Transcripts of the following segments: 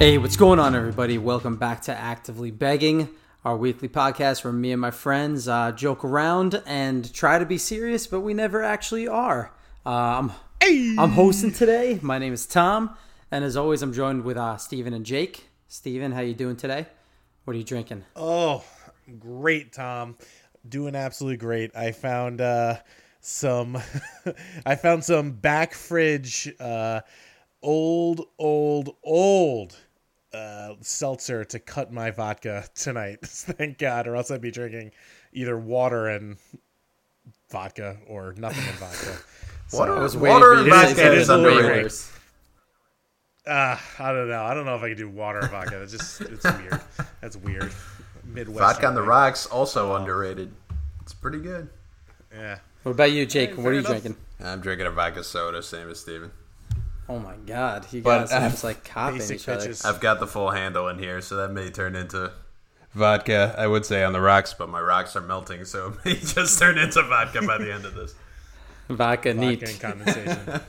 Hey, what's going on, everybody? Welcome back to Actively Begging, our weekly podcast where me and my friends joke around and try to be serious, but we never actually are. I'm hosting today. My name is Tom, and as always, I'm joined with Steven and Jake. Steven, how you doing today? What are you drinking? Oh, great, Tom. Doing absolutely great. I found some back fridge old seltzer to cut my vodka tonight. Thank God, or else I'd be drinking either water and vodka or nothing in vodka. Water and vodka is underrated. I don't know. I don't know if I can do water and vodka. It's weird. That's weird. Midwest Vodka on the rocks, also underrated. It's pretty good. Yeah. What about you, Jake? Hey, what are you enough. drinking? I'm drinking a vodka soda, same as Steven. Oh my God, you guys sounds like copying Basic each other. bitches. I've got the full handle in here, so that may turn into vodka, I would say, on the rocks, but my rocks are melting, so it may just turn into vodka by the end of this. Vodka neat. Vodka and condensation.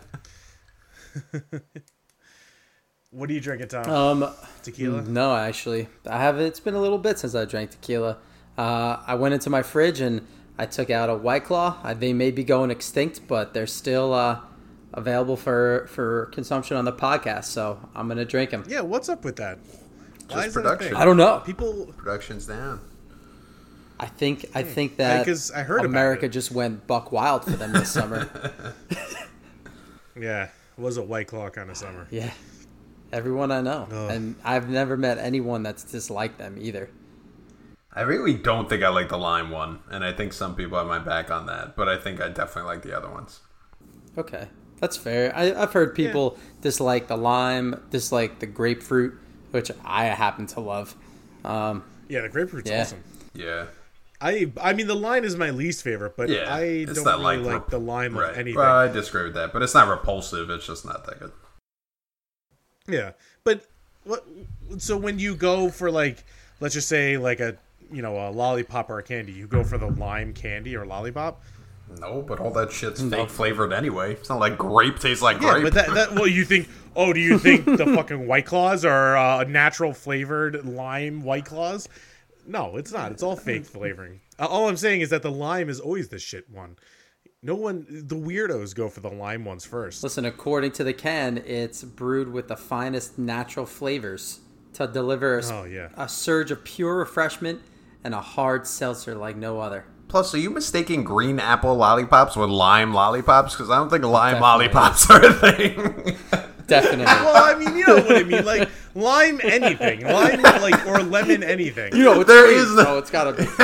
What are you drinking, Tom? Tequila? No, actually, I haven't. It's been a little bit since I drank tequila. I went into my fridge and I took out a White Claw. They may be going extinct, but they're still available for consumption on the podcast, so I'm gonna drink them. Yeah, what's up with that? Why Just is that a production. thing? I don't know. People, Production's down. I think that because I heard about America it. just went buck wild for them this summer. Yeah, it was a White Claw kind of summer. Yeah, everyone I know, Ugh. and I've never met anyone that's disliked them either. I really don't think I like the lime one, and I think some people have my back on that, but I think I definitely like the other ones. Okay, that's fair. I've heard people dislike the lime, dislike the grapefruit, which I happen to love. Yeah, the grapefruit's Yeah. awesome. Yeah. I mean, the lime is my least favorite, but Yeah. I It's don't not really like like the lime right. of anything. Well, I disagree with that, but it's not repulsive, it's just not that good. Yeah, but what? So when you go for like, let's just say like a lollipop or a candy, you go for the lime candy or lollipop. No, but all that shit's fake flavored anyway. It's not like grape tastes like Yeah, grape. but that well, you think? Oh, do you think the fucking White Claws are natural flavored lime White Claws? No, it's not. It's all fake flavoring. All I'm saying is that the lime is always the shit one. No one, the weirdos go for the lime ones first. Listen, according to the can, it's brewed with the finest natural flavors to deliver a surge of pure refreshment and a hard seltzer like no other. Plus, are you mistaking green apple lollipops with lime lollipops? Because I don't think lime Definitely. lollipops are a thing. Definitely. Well, I mean, you know what I mean, like lime anything, lime like or lemon anything. You know, it's There green, is no- so it's gotta be.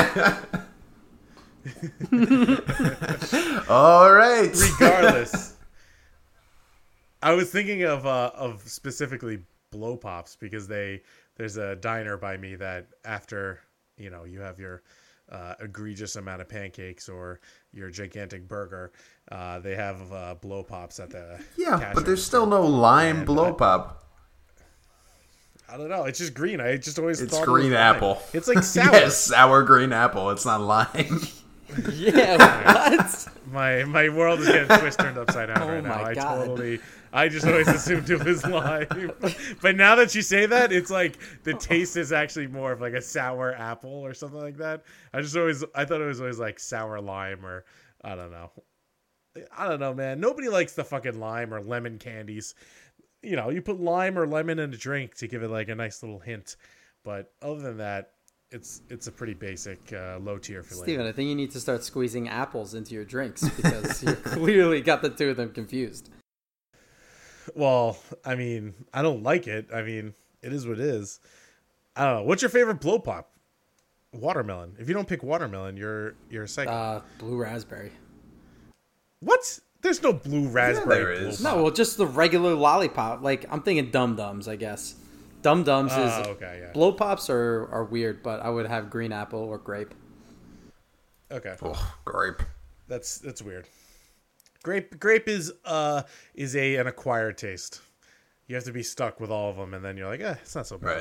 All right. Regardless, I was thinking of specifically blow pops because there's a diner by me that after you have your egregious amount of pancakes or your gigantic burger, they have blow pops at the Yeah, cash but there's register. still no lime And blow pop. I don't know. It's just green. I just always It's thought green it was lime. apple. It's like sour. Yes, sour green apple. It's not lime. Yeah, what? My world is getting turned upside down Oh right now. my God. I just always assumed it was lime. But now that you say that, it's like the taste is actually more of like a sour apple or something like that. I thought it was always like sour lime or I don't know. I don't know, man. Nobody likes the fucking lime or lemon candies. You put lime or lemon in a drink to give it like a nice little hint. But other than that, it's a pretty basic low tier flavor. Steven, I think you need to start squeezing apples into your drinks because you clearly got the two of them confused. Well, I mean, I don't like it. I mean, it is what it is. I don't know. What's your favorite blow pop? Watermelon. If you don't pick watermelon, you're a psycho. Blue raspberry. What? There's no blue raspberry. there blow is. pop. No, well, just the regular lollipop. Like, I'm thinking Dum Dums, I guess. Dum Dums is... okay, yeah. Blow pops are weird, but I would have green apple or grape. Okay, Oh, grape. that's weird. Grape is an acquired taste. You have to be stuck with all of them, and then you're like, it's not so bad.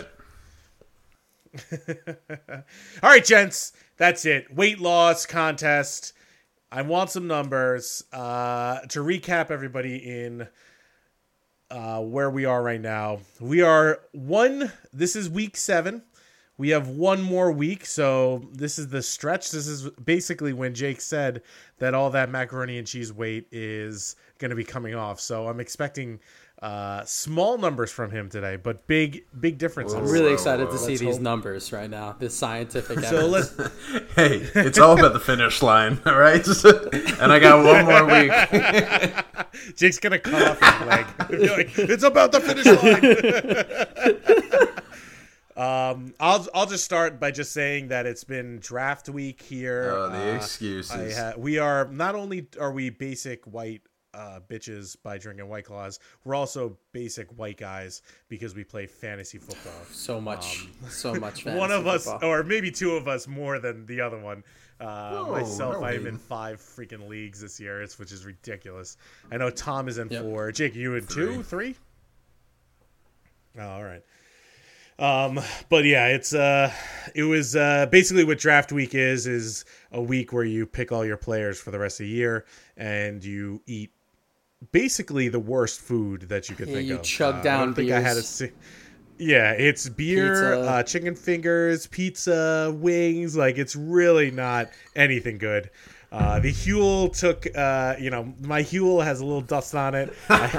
Right. All right, gents, that's it. Weight loss contest. I want some numbers. To recap everybody in where we are right now. We are this is week 7. We have one more week, so this is the stretch. This is basically when Jake said that all that macaroni and cheese weight is going to be coming off. So I'm expecting small numbers from him today, but big differences. I'm really excited to see these numbers right now. This scientific evidence. So Hey, it's all about the finish line, all right? And I got one more week. Jake's gonna cut off his leg. Be like, it's about the finish line. I'll just start by just saying that it's been draft week here. Oh, the excuses. We are not only are we basic white bitches by drinking White Claws, we're also basic white guys because we play fantasy football. So much fantasy one of us, football. or maybe two of us, more than the other one. Myself, no I am way. in 5 freaking leagues this year, which is ridiculous. I know Tom is in Yep. 4. Jake, you in 2, 3? Oh, all right. But yeah, it was basically what draft week is a week where you pick all your players for the rest of the year and you eat basically the worst food that you could think you of. chug down I don't think I had beers. Yeah, it's beer, Pizza. chicken fingers, pizza, wings. Like, it's really not anything good. The Huel took, my Huel has a little dust on it.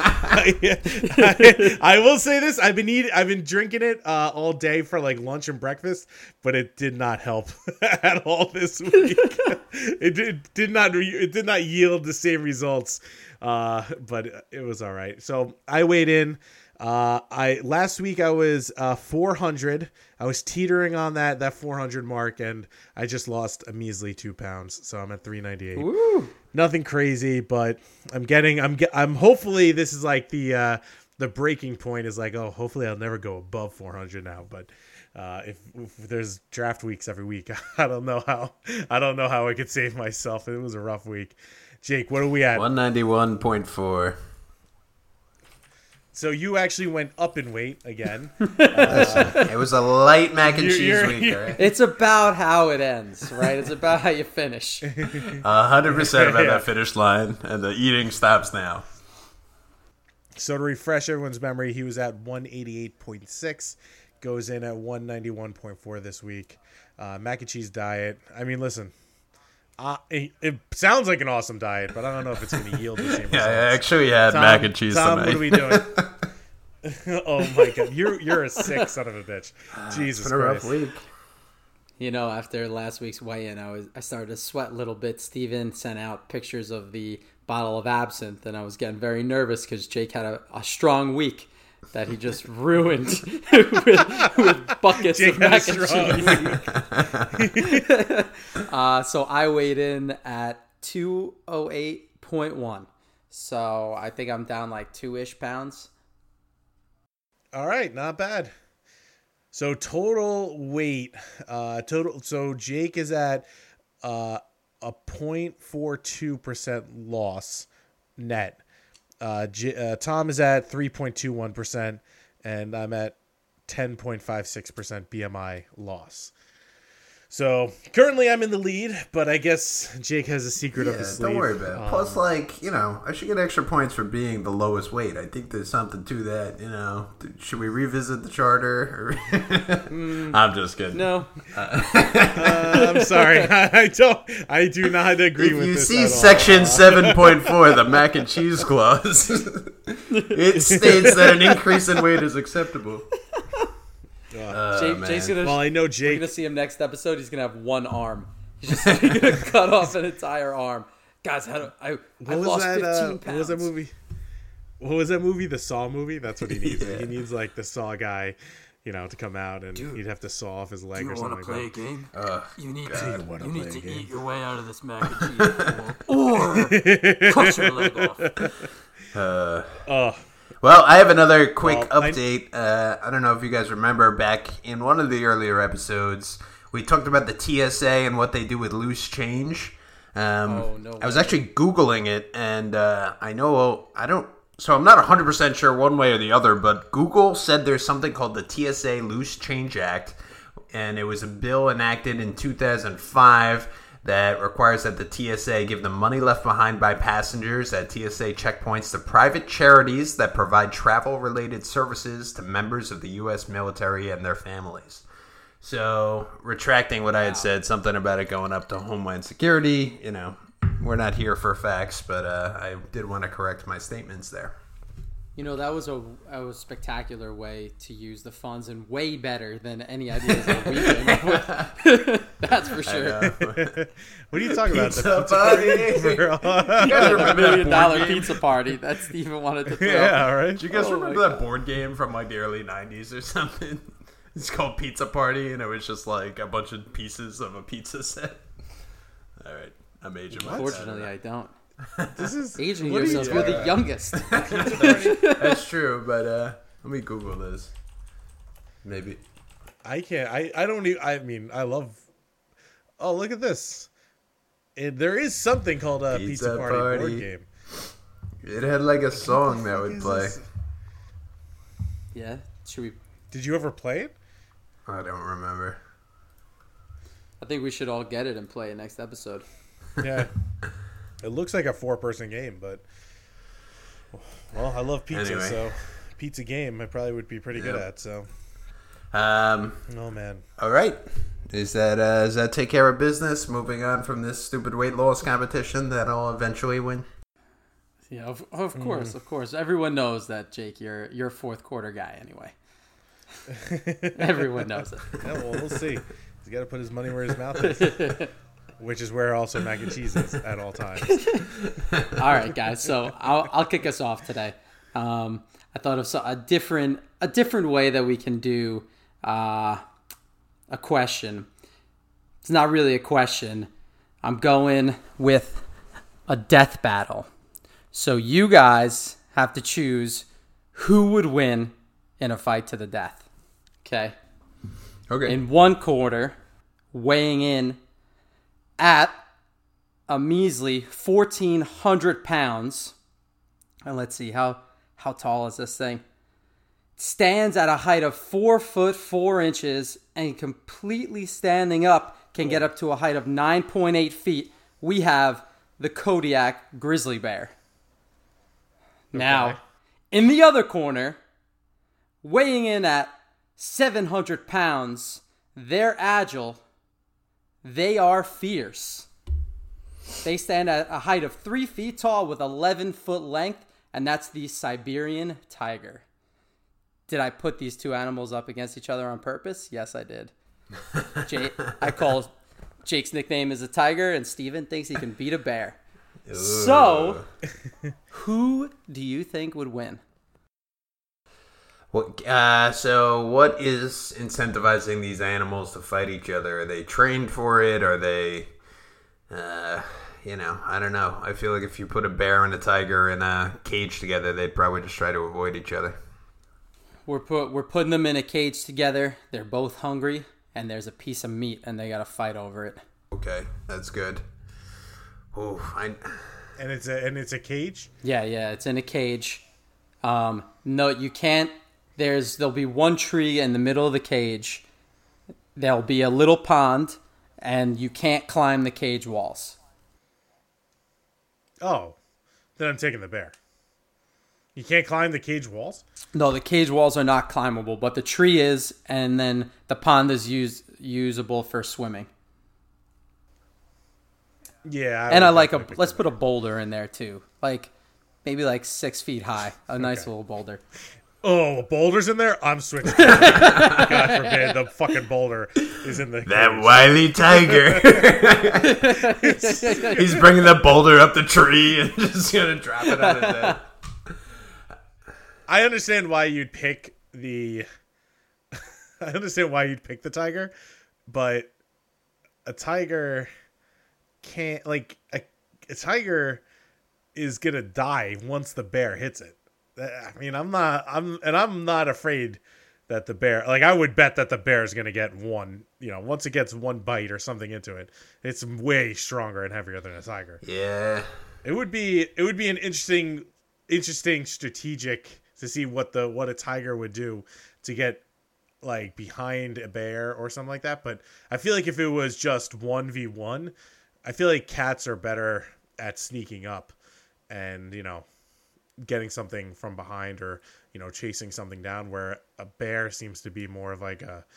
I will say this: I've been drinking it all day for like lunch and breakfast, but it did not help at all this week. It did not yield the same results, but it was all right. So I weighed in. Last week I was 400. I was teetering on that 400 mark, and I just lost a measly 2 pounds. So I'm at 398. Woo! Nothing crazy, but I'm hopefully this is like the breaking point is like, oh, hopefully I'll never go above 400 now. But if there's draft weeks every week, I don't know how I could save myself. It was a rough week. Jake, what are we at? 191.4. So you actually went up in weight again. It was a light mac and cheese you're- week, all right? It's about how it ends, right? It's about how you finish. 100% about Yeah. that finish line, and the eating stops now. So to refresh everyone's memory, he was at 188.6, goes in at 191.4 this week. Mac and cheese diet. I mean, listen, it sounds like an awesome diet, but I don't know if it's going to yield the same results. Yeah, I actually had mac and cheese Tom, tonight. what are we doing? Oh my god, you're a sick son of a bitch. Jesus It's been a rough Christ. week. You know, after last week's weigh-in, I started to sweat a little bit. Steven sent out pictures of the bottle of absinthe, and I was getting very nervous because Jake had a strong week that he just ruined with buckets Jake of had a mac and strong cheese. So I weighed in at 208.1. So I think I'm down like 2-ish pounds. All right, not bad. So total weight, so Jake is at a 0.42% loss net. Tom is at 3.21%, and I'm at 10.56% BMI loss. So currently I'm in the lead, but I guess Jake has a secret up his sleeve. Don't worry about it. Plus, I should get extra points for being the lowest weight. I think there's something to that, Should we revisit the charter? I'm just kidding. No. I'm sorry. I do not agree with If you this see at all. section 7.4, the mac and cheese clause, it states that an increase in weight is acceptable. Jake's gonna, Well, I know we're Jake. gonna see him next episode. He's gonna have one arm. He's just gonna cut off an entire arm. Guys, I lost 15 pounds. What was that movie? What was that movie? The Saw movie? That's what he needs. He needs like the Saw guy, to come out, and he'd have to saw off his leg or something like that. Game? You need God. to eat your way out of this mac and cheese or cut your leg off. Well, I have another quick Well, update. I don't know if you guys remember back in one of the earlier episodes, we talked about the TSA and what they do with loose change. No I was way. actually Googling it, and I'm not 100% sure one way or the other, but Google said there's something called the TSA Loose Change Act, and it was a bill enacted in 2005 that requires that the TSA give the money left behind by passengers at TSA checkpoints to private charities that provide travel-related services to members of the U.S. military and their families. So, retracting what I had said, something about it going up to Homeland Security, you know, we're not here for facts, but I did want to correct my statements there. You know, that was a spectacular way to use the funds and way better than any ideas that we came up with. That's for sure. What are you talking about? Pizza party. You guys $1 million pizza party that Steven wanted to throw. Yeah, all right. Do you guys remember that board game from like the early 90s or something? It's called Pizza Party, and it was just like a bunch of pieces of a pizza set. All right. I'm aging myself. Unfortunately, I don't. This is Aging what are you yourself. You're the talking youngest. That's true, but let me Google this. Maybe. I can't. I don't even. I mean, I love. Oh, look at this. There is something called a Pizza Party board game. It had like a song that would play. This? Yeah. Should we? Did you ever play it? I don't remember. I think we should all get it and play it next episode. Yeah. It looks like a 4-person game, but well, I love pizza, Anyway. so pizza game I probably would be pretty good Yep. at. So, Oh man. All right. Does that take care of business? Moving on from this stupid weight loss competition that I'll eventually win. Yeah, of course. Everyone knows that, Jake. You're a fourth quarter guy anyway. Everyone knows it. Yeah, well, we'll see. He's got to put his money where his mouth is, which is where also mac and cheese is at all times. All right, guys. So I'll kick us off today. I thought of a different way that we can do a question. It's not really a question. I'm going with a death battle. So you guys have to choose who would win in a fight to the death. Okay? Okay. In one quarter, weighing in at a measly 1,400 pounds. And let's see, how tall is this thing? Stands at a height of 4 foot 4 inches and completely standing up can get up to a height of 9.8 feet. We have the Kodiak grizzly bear. Now, in the other corner, weighing in at 700 pounds, they're agile. They are fierce. They stand at a height of 3 feet tall with 11 foot length, and that's the Siberian tiger. Did I put these two animals up against each other on purpose? Yes, I did. I call Jake's nickname is a tiger, and Steven thinks he can beat a bear. Ooh. So, who do you think would win? So what is incentivizing these animals to fight each other? Are they trained for it? Are they, I don't know. I feel like if you put a bear and a tiger in a cage together, they'd probably just try to avoid each other. We're putting them in a cage together. They're both hungry, and there's a piece of meat, and they got to fight over it. Okay, that's good. Oh, And it's a cage? Yeah, it's in a cage. No, you can't. There'll be one tree in the middle of the cage. There'll be a little pond, and you can't climb the cage walls. Oh, then I'm taking the bear. You can't climb the cage walls? No, the cage walls are not climbable, but the tree is, and then the pond is usable for swimming. Yeah. And let's put a boulder in there too. Maybe 6 feet high. A nice little boulder. Oh, a boulder's in there? I'm switching. God forbid the fucking boulder is in the that cage. wily tiger. He's bringing the boulder up the tree and just gonna drop it on his head. I understand why you'd pick the tiger, but a tiger can't a tiger is gonna die once the bear hits it. I mean, I'm not afraid that the bear, I would bet that the bear is gonna get one. Once it gets one bite or something into it, it's way stronger and heavier than a tiger. Yeah. It would be an interesting strategic to see what a tiger would do to get behind a bear or something like that. But I feel like if it was just 1v1, I feel like cats are better at sneaking up and, getting something from behind or, chasing something down, where a bear seems to be more of like a,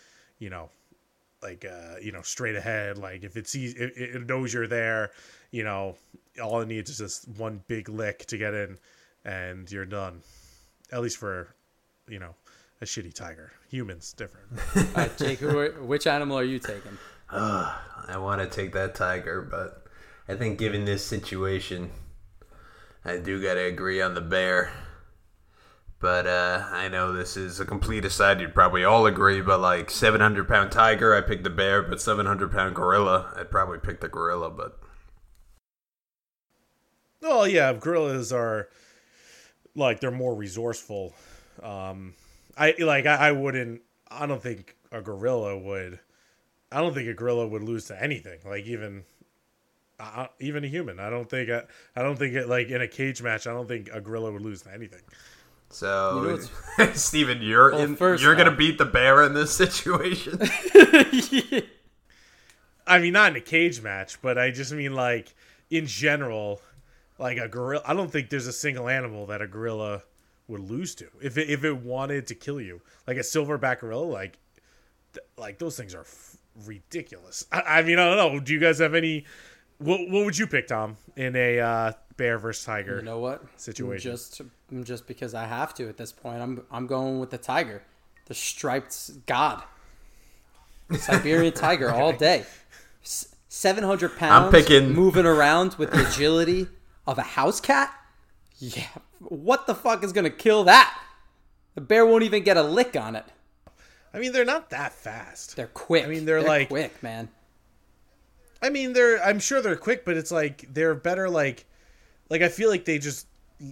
straight ahead. Like if it sees, it knows you're there, all it needs is just one big lick to get in and you're done. At least for, a shitty tiger. Humans, different. All right, Jake, which animal are you taking? I want to take that tiger, but I think given this situation, I do got to agree on the bear. But I know this is a complete aside. You'd probably all agree, but like 700-pound tiger, I picked the bear, but 700-pound gorilla, I'd probably pick the gorilla, but... Oh, yeah, gorillas are, like, they're more resourceful. I don't think a gorilla would lose to anything. Like even a human. I don't think it, like in a cage match, I don't think a gorilla would lose to anything. So, Steven, you're gonna beat the bear in this situation. I mean, not in a cage match, but I just mean like in general, like a gorilla. I don't think there's a single animal that a gorilla would lose to if it wanted to kill you. Like a silverback gorilla, like those things are ridiculous. I mean, I don't know. Do you guys have any? What would you pick, Tom, in a bear versus tiger? You know what? Situation? Just because I have to at this point, I'm going with the tiger, the striped god, Siberian tiger all day. 700 pounds, moving around with the agility of a house cat. Yeah, what the fuck is gonna kill that? The bear won't even get a lick on it. I mean, they're not that fast. They're quick. I mean, they're like quick, man. I mean, I'm sure they're quick, but it's like they're better. Like I feel like they just,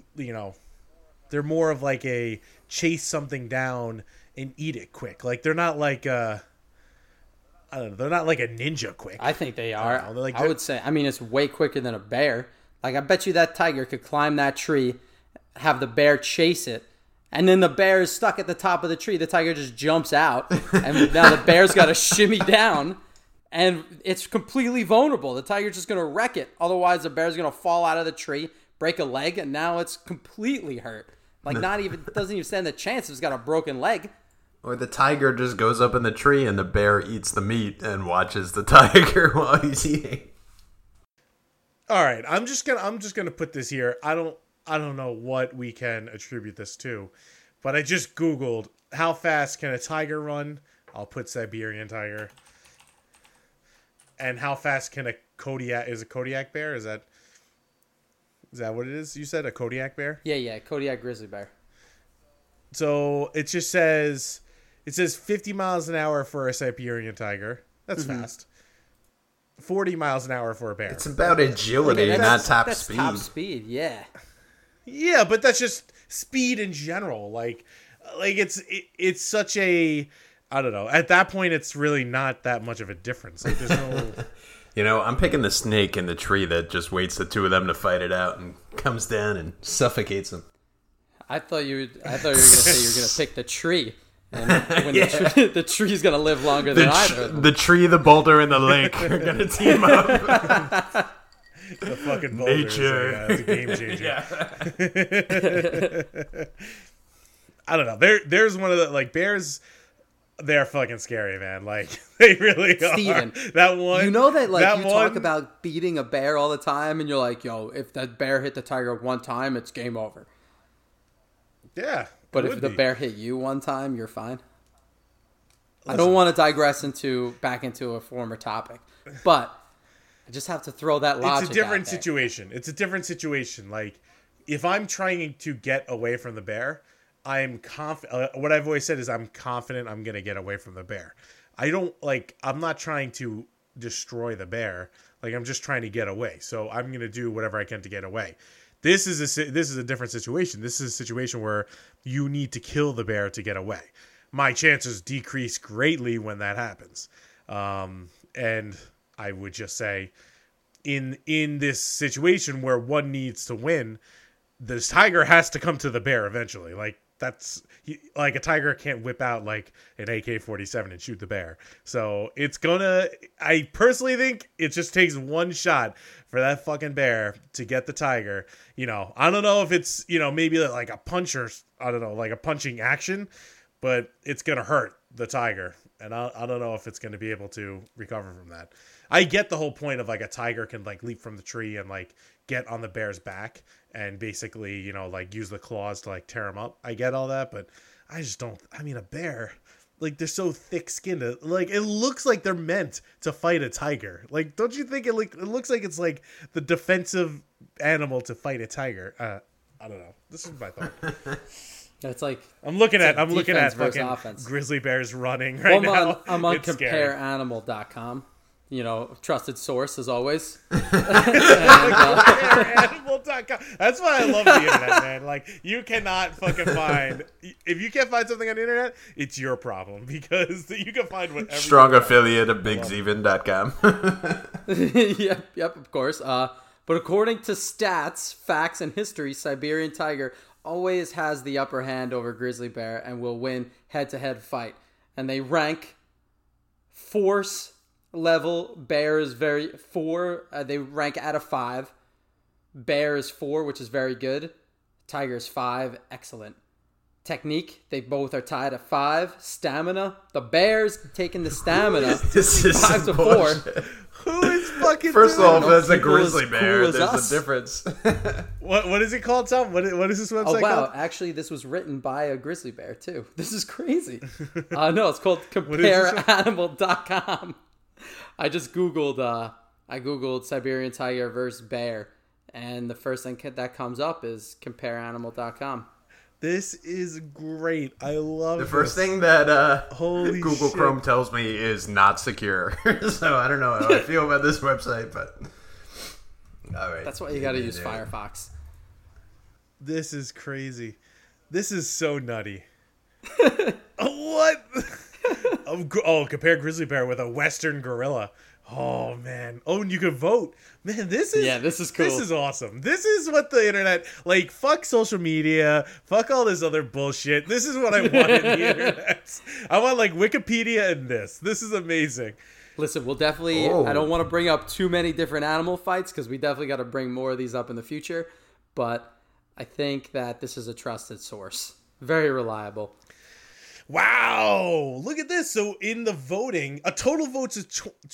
they're more of like a chase something down and eat it quick. Like they're not like I don't know. They're not like a ninja quick. I think they are. I would say. I mean, it's way quicker than a bear. Like I bet you that tiger could climb that tree, have the bear chase it, and then the bear is stuck at the top of the tree. The tiger just jumps out, and now the bear's got to shimmy down. And it's completely vulnerable. The tiger's just going to wreck it. Otherwise, the bear's going to fall out of the tree, break a leg, and now it's completely hurt. Like, doesn't even stand a chance if it's got a broken leg. Or the tiger just goes up in the tree and the bear eats the meat and watches the tiger while he's eating. All right, I'm just gonna put this here. I don't know what we can attribute this to, but I just Googled how fast can a tiger run. I'll put Siberian tiger. And how fast can a Kodiak bear? Is that what it is? You said a Kodiak bear? Yeah, Kodiak grizzly bear. So it just says 50 miles an hour for a Siberian tiger. That's fast. 40 miles an hour for a bear. It's about agility, not top speed. Top speed, yeah. Yeah, but that's just speed in general. Like it's such a, I don't know. At that point, it's really not that much of a difference. Like, there's no. I'm picking the snake in the tree that just waits the two of them to fight it out and comes down and suffocates them. I thought you were going to say you were going to pick the tree, and when the tree's going to live longer than either of them. The tree, the boulder, and the lake are going to team up. The fucking boulder. Nature. It's a game changer. I don't know. There's one of the, like, bears. They're fucking scary, man. Like, they really Steven, are. That one. You know that, like, talk about beating a bear all the time, and you're like, yo, if that bear hit the tiger one time, it's game over. Yeah. But if the bear hit you one time, you're fine. Listen, I don't want to digress back into a former topic, but I just have to throw that logic. It's a different situation. It's a different situation. Like, if I'm trying to get away from the bear, I'm confident. What I've always said is I'm confident I'm going to get away from the bear. I'm not trying to destroy the bear. Like, I'm just trying to get away. So I'm going to do whatever I can to get away. This is a different situation. This is a situation where you need to kill the bear to get away. My chances decrease greatly when that happens. And I would just say in this situation where one needs to win, this tiger has to come to the bear eventually. Like, like a tiger can't whip out like an AK-47 and shoot the bear. So I personally think it just takes one shot for that fucking bear to get the tiger. I don't know if it's, maybe like a punch or, I don't know, like a punching action, but it's going to hurt the tiger. And I don't know if it's going to be able to recover from that. I get the whole point of like a tiger can like leap from the tree and like get on the bear's back and basically, like use the claws to like tear him up. I get all that, but I just don't. I mean, a bear, like they're so thick skinned. Like it looks like they're meant to fight a tiger. Like, don't you think it looks like it's like the defensive animal to fight a tiger? I don't know. This is my thought. It's like I'm looking at fucking offense. Grizzly bears running right now. I'm on compareanimal.com. Trusted source as always. Compareanimal.com. That's why I love the internet, man. Like, you cannot fucking find. If you can't find something on the internet, it's your problem because you can find whatever. Strong affiliate of BigZeven.com. Yep, of course. But according to stats, facts, and history, Siberian tiger always has the upper hand over grizzly bear and will win head-to-head fight. And they rank force level. Bear is they rank out of 5. Bear is 4, which is very good. Tiger is 5, excellent. Technique, they both are tied at 5. Stamina, the bear's taking the stamina 5 to 4. Who is fucking First of all, know, if there's a people grizzly as bear, cool as there's us. a difference. What is it called, Tom? What is this website Oh, wow. called? Actually, this was written by a grizzly bear, too. This is crazy. No, it's called compareanimal.com. I just Googled, Siberian tiger versus bear, and the first thing that comes up is compareanimal.com. This is great. I love The first thing that Holy Google shit. Chrome tells me is not secure. So I don't know how I feel about this website, but all right. That's why you got to use Firefox. This is crazy. This is so nutty. What? Compare grizzly bear with a western gorilla. Oh man. Oh, and you can vote. Man, this is cool. This is awesome. This is what the internet, like, fuck social media, fuck all this other bullshit. This is what I want in the internet. I want like Wikipedia and this. This is amazing. Listen, we'll definitely, I don't want to bring up too many different animal fights because we definitely got to bring more of these up in the future, but I think that this is a trusted source. Very reliable. Wow, look at this. So in the voting, a total votes of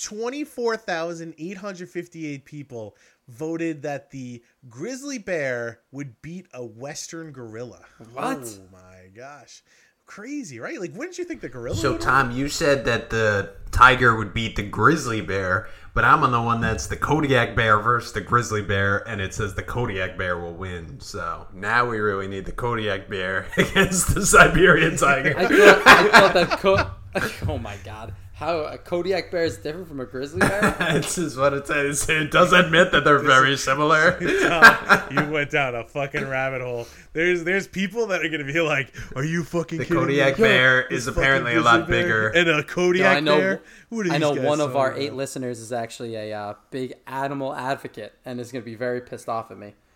24,858 people voted that the grizzly bear would beat a western gorilla. What? Oh my gosh. Crazy, right? Like, wouldn't you think the gorilla So would Tom, you said that the tiger would beat the grizzly bear, but I'm on the one that's the Kodiak bear versus the grizzly bear, and it says the Kodiak bear will win. So now we really need the Kodiak bear against the Siberian tiger. I thought that oh my god. How a Kodiak bear is different from a grizzly bear? This is what it says. It does admit that they're very similar. You went down a fucking rabbit hole. There's people that are gonna be like, "Are you fucking The kidding Kodiak me? bear This is fucking apparently a grizzly lot bear bigger. And a Kodiak bear. What are I know these guys one of talking our about? 8 listeners is actually a big animal advocate and is going to be very pissed off at me.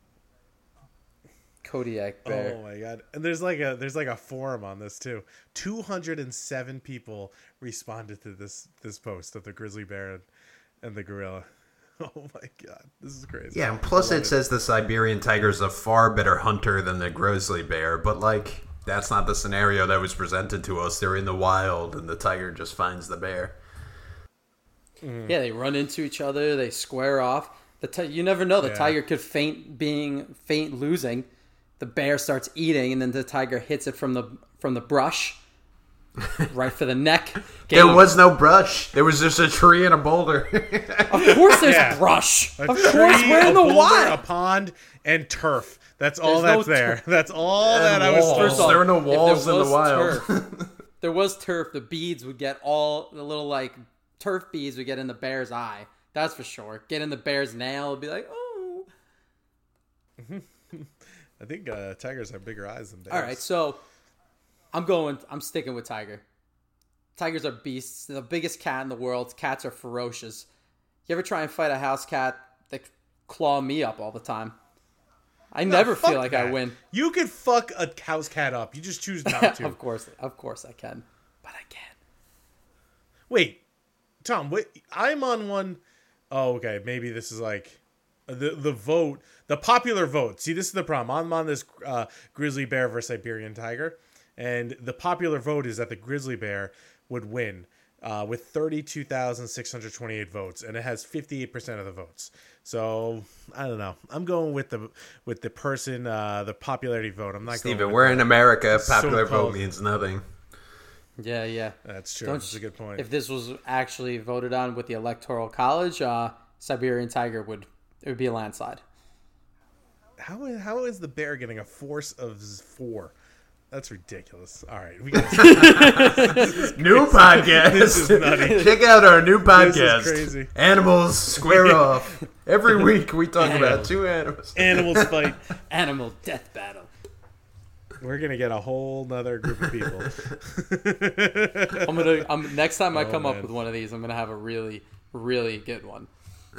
Kodiak bear. Oh my god! And there's like a forum on this too. 207 people responded to this post of the grizzly bear and the gorilla. Oh my god, this is crazy. Yeah, and plus it says the Siberian tiger is a far better hunter than the grizzly bear, but like that's not the scenario that was presented to us. They're in the wild, and the tiger just finds the bear. Yeah, they run into each other. They square off. You never know. The tiger could faint losing. The bear starts eating, and then the tiger hits it from the brush, right for the neck. There was no brush. There was just a tree and a boulder. Of course, there's brush. Of course, we're in the wild. A pond and turf. That's all There's that's no there. That's all that I walls. was. First off, There were no if walls in the was wild. There was turf. The beads would get all the little like turf beads would get in the bear's eye. That's for sure. Get in the bear's nail. It'd be like, oh. I think tigers have bigger eyes than bears. All right, so I'm sticking with tiger. Tigers are beasts. They're the biggest cat in the world. Cats are ferocious. You ever try and fight a house cat? They claw me up all the time. I never fuck feel like I that. win. You could fuck a house cat up. You just choose not to. Of course I can. But I can. Wait, Tom, wait, I'm on one oh okay, maybe this is like the vote, the popular vote. See, this is the problem. I'm on this grizzly bear versus Siberian tiger, and the popular vote is that the grizzly bear would win with 32,628 votes, and it has 58% of the votes. So I don't know. I'm going with the person, the popularity vote. I'm not Steven, going. we're in America. Popular so-called- vote means nothing. Yeah. That's true. Don't That's you- a good point. If this was actually voted on with the Electoral College, Siberian tiger would be a landslide. How is the bear getting a force of 4? That's ridiculous. All right, we got New podcast. This is nutty. Check out our new podcast. This is crazy. Animals Square Off. Every week we talk about 2 animals. Animals fight. Animal death battle. We're gonna get a whole nother group of people. Next time I come up man. with one of these, I'm gonna have a really, really good one.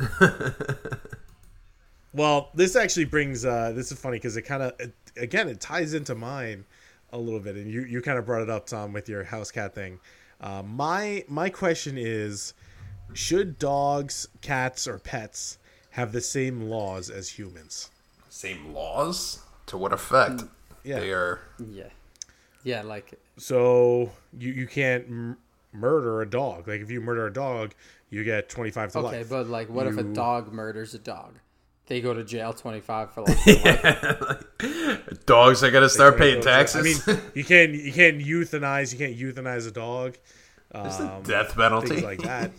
Well, this actually brings. This is funny because it kind of, again, it ties into mine a little bit, and you kind of brought it up, Tom, with your house cat thing. My question is, should dogs, cats, or pets have the same laws as humans? Same laws? To what effect? Yeah. They are. Yeah, like So you can't murder a dog. Like if you murder a dog, you get 25 to okay, life. but like, what if a You- dog murders a dog? They go to jail 25 for life. Dogs are gonna start paying I taxes. mean, you can't euthanize a dog. There's the death penalty. Things like that.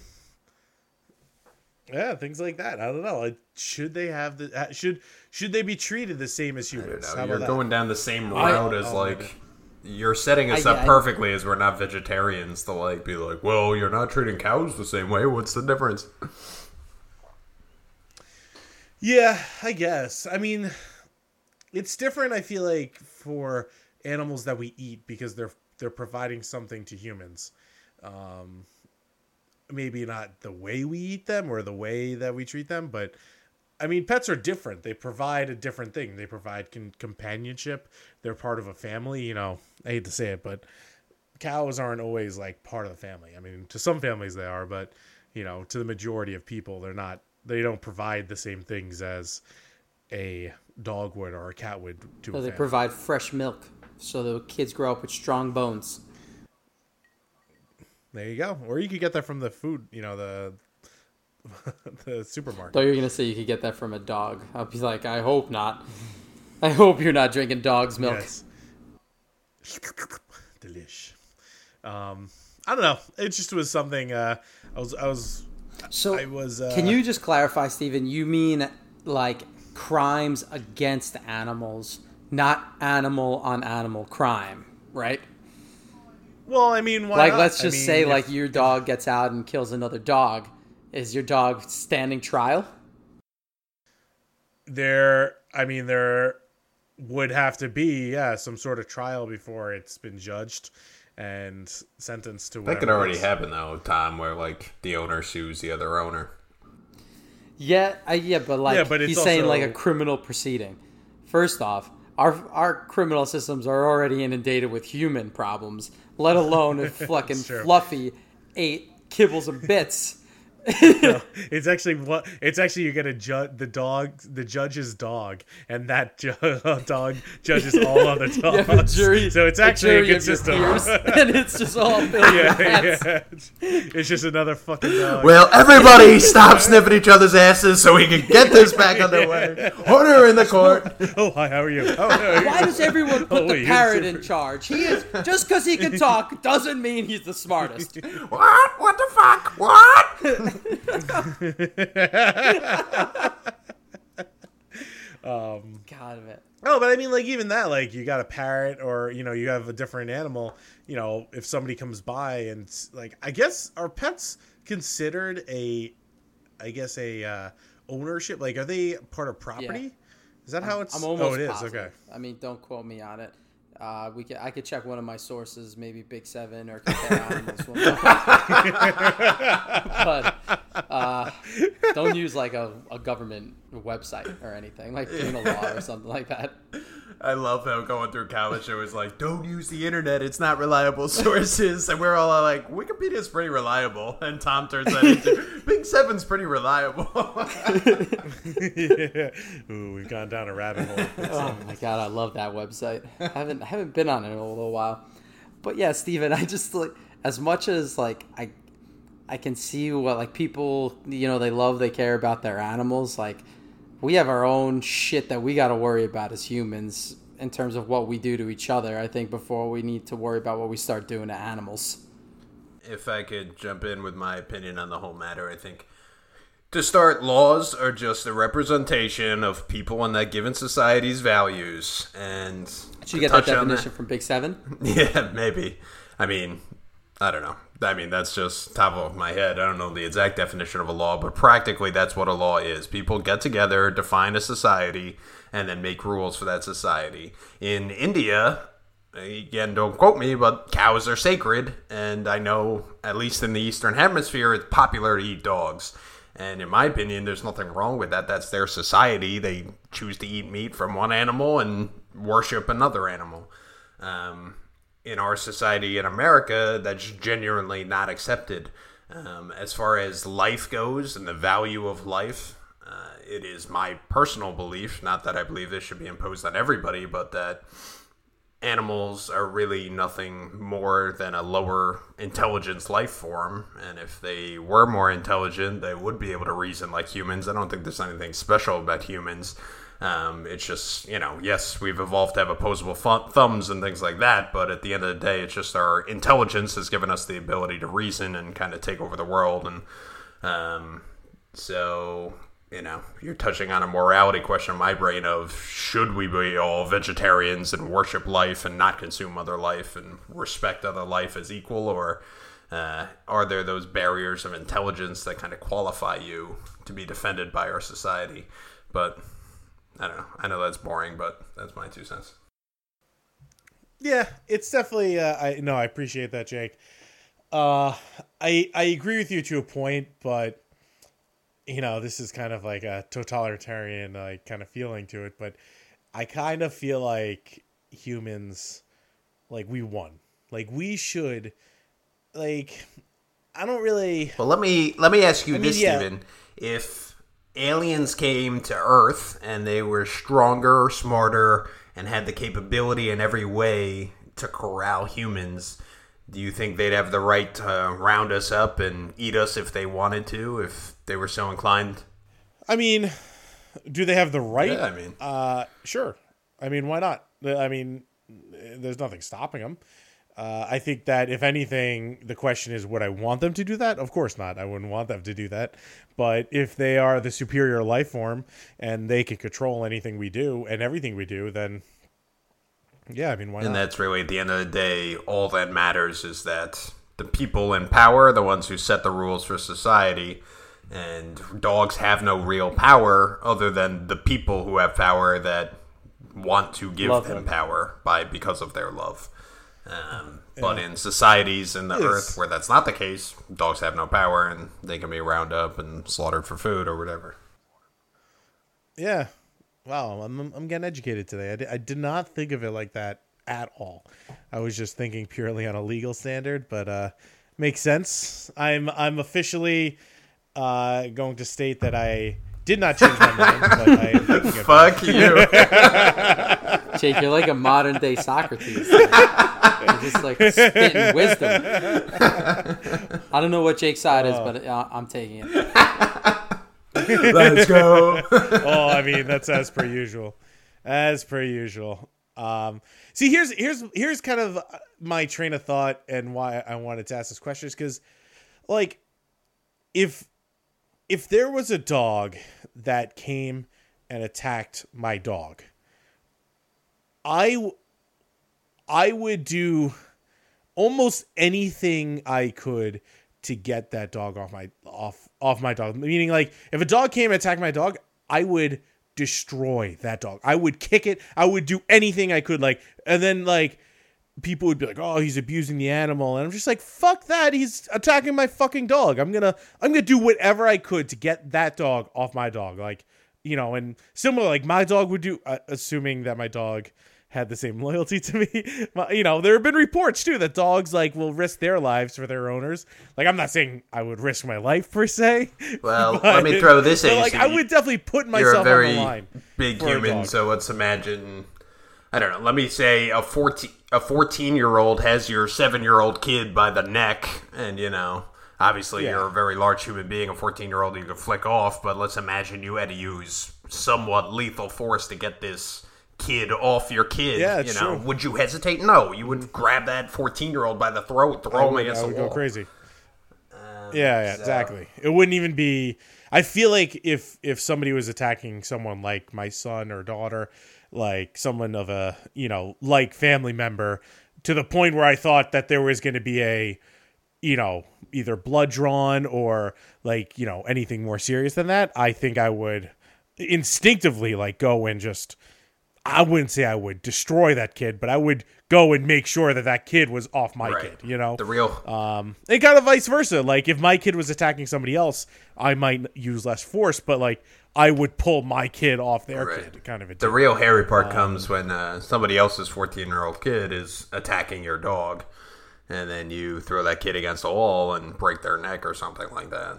Yeah, things like that. I don't know. Like, should they have the should they be treated the same as I don't humans? know. How You're about going down the same route as like. You're setting us up I- perfectly as we're not vegetarians to like be like, well, you're not treating cows the same way. What's the difference? Yeah, I guess. I mean, it's different. I feel like for animals that we eat because they're providing something to humans. Maybe not the way we eat them or the way that we treat them, but I mean, pets are different. They provide a different thing. They provide companionship. They're part of a family. You know, I hate to say it, but cows aren't always like part of the family. I mean, to some families they are, but you know, to the majority of people, they're not. They don't provide the same things as a dog would or a cat would to So a they family. provide fresh milk, so the kids grow up with strong bones. There you go. Or you could get that from the food. You know, the supermarket. Though you're gonna say you could get that from a dog. I'll be like, I hope not. I hope you're not drinking dog's milk. Yes. Delish. I don't know. It just was something. I was. So, Can can you just clarify, Steven? You mean like crimes against animals, not animal on animal crime, right? Well, I mean, why Like, not? let's I just mean, say, if- like, your dog gets out and kills another dog. Is your dog standing trial? there would have to be some sort of trial before it's been judged and sentenced to. That could whatever it already is. happen though, Tom, where like the owner sues the other owner. Yeah, but like, Yeah, but it's he's saying like a also- criminal proceeding. First off, our criminal systems are already inundated with human problems, let alone if fucking true. Fluffy ate kibbles and bits. It's actually you get the judge's dog, and that dog judges all other dogs. You have a jury, so it's actually a jury good of your system. peers, and it's just all filled with rats. yeah. It's just another fucking dog. Well, everybody stop sniffing each other's asses so we can get this back underway. Order in the court. Oh, hi, how are you? Oh, no, Why does everyone put Oh, the wait, parrot he's in charge? He is just because he can talk doesn't mean he's the smartest. What? What the fuck? What? God of it. Oh, but I mean, like, even that, like, you got a parrot or, you know, you have a different animal, you know, if somebody comes by and, like, I guess, are pets considered ownership? Like, are they part of property? Yeah. Is that how it's... I'm almost it is, positive. okay. I mean, don't quote me on it. I could check one of my sources, maybe Big Seven or Compare Animals. But don't use like a government website or anything, like penal law or something like that. I love how going through college it was like, don't use the internet, it's not reliable sources. And we're all like, Wikipedia's pretty reliable. And Tom turns that into, Big Seven's pretty reliable. Yeah. Ooh, we've gone down a rabbit hole. Oh my god, I love that website. I haven't been on it in a little while. But yeah, Steven, I just like, as much as like I can see what like people, they care about their animals, like we have our own shit that we got to worry about as humans in terms of what we do to each other, I think, before we need to worry about what we start doing to animals. If I could jump in with my opinion on the whole matter, I think to start, laws are just a representation of people in that given society's values. And did you get that definition from Big Seven? Yeah, maybe. I mean, I don't know. I mean, that's just top of my head. I don't know the exact definition of a law, but practically that's what a law is. People get together, define a society, and then make rules for that society. In India, again, don't quote me, but cows are sacred, and I know, at least in the Eastern Hemisphere, it's popular to eat dogs. And in my opinion, there's nothing wrong with that. That's their society. They choose to eat meat from one animal and worship another animal. In our society in America, that's genuinely not accepted. As far as life goes and the value of life, it is my personal belief, not that I believe this should be imposed on everybody, but that animals are really nothing more than a lower intelligence life form. And if they were more intelligent, they would be able to reason like humans. I don't think there's anything special about humans. It's just, yes, we've evolved to have opposable thumbs and things like that, but at the end of the day, it's just our intelligence has given us the ability to reason and kind of take over the world. And so, you're touching on a morality question in my brain of, should we be all vegetarians and worship life and not consume other life and respect other life as equal, or are there those barriers of intelligence that kind of qualify you to be defended by our society? But I don't know. I know that's boring, but that's my 2 cents. Yeah, it's definitely. I appreciate that, Jake. I agree with you to a point, but this is kind of like a totalitarian kind of feeling to it. But I kind of feel like humans, like we won. Like we should. Like I don't really. Well, let me ask you Steven. If aliens came to Earth and they were stronger, smarter, and had the capability in every way to corral humans, do you think they'd have the right to round us up and eat us if they wanted to, if they were so inclined? I mean, do they have the right? Yeah, I mean. Sure. I mean, why not? I mean, there's nothing stopping them. I think that if anything, the question is, would I want them to do that? Of course not. I wouldn't want them to do that. But if they are the superior life form and they can control anything we do and everything we do, then yeah, I mean, why not? And that's really, at the end of the day, all that matters is that the people in power are the ones who set the rules for society, and dogs have no real power other than the people who have power that want to give them power because of their love. But in societies in the earth where that's not the case, dogs have no power and they can be rounded up and slaughtered for food or whatever. Yeah. Wow, I'm getting educated today. I did not think of it like that at all. I was just thinking purely on a legal standard, but makes sense. I'm officially going to state that I did not change my mind, but I am thinking Fuck you. Jake, you're like a modern day Socrates. You're just like spitting wisdom. I don't know what Jake's side is, but I'm taking it. Let's go. Oh, I mean, that's as per usual. As per usual. See, here's kind of my train of thought and why I wanted to ask this question is because, like, if there was a dog that came and attacked my dog, I would do almost anything I could to get that dog off my dog. Meaning, like, if a dog came and attacked my dog, I would destroy that dog. I would kick it. I would do anything I could, like, and then like people would be like, "Oh, he's abusing the animal," and I'm just like, "Fuck that! He's attacking my fucking dog. I'm gonna do whatever I could to get that dog off my dog." Like, you know, and similar, like my dog would do, assuming that my dog had the same loyalty to me. You know, there have been reports too that dogs like will risk their lives for their owners. Like, I'm not saying I would risk my life per se. Well, let me throw this in. Like, I would definitely put myself You're a on the line. Big human, so let's imagine. I don't know. Let me say a 14-year-old has your 7-year-old kid by the neck, and you know, obviously you're a very large human being. A 14-year-old you could flick off, but let's imagine you had to use somewhat lethal force to get this kid off your kid. Yeah, you know, true. would you hesitate? No, you would grab that 14-year-old by the throat, throw him against the wall. I would go crazy. Yeah, exactly. It wouldn't even be. I feel like if somebody was attacking someone like my son or daughter, like someone of a, you know, like family member, to the point where I thought that there was going to be a, you know, either blood drawn or like, you know, anything more serious than that, I think I would instinctively like go and just, I wouldn't say I would destroy that kid, but I would go and make sure that that kid was off my kid, you know? The real... and kind of vice versa. Like, if my kid was attacking somebody else, I might use less force, but, like, I would pull my kid off their kid, kind of a The real hairy part comes when somebody else's 14-year-old kid is attacking your dog, and then you throw that kid against a wall and break their neck or something like that,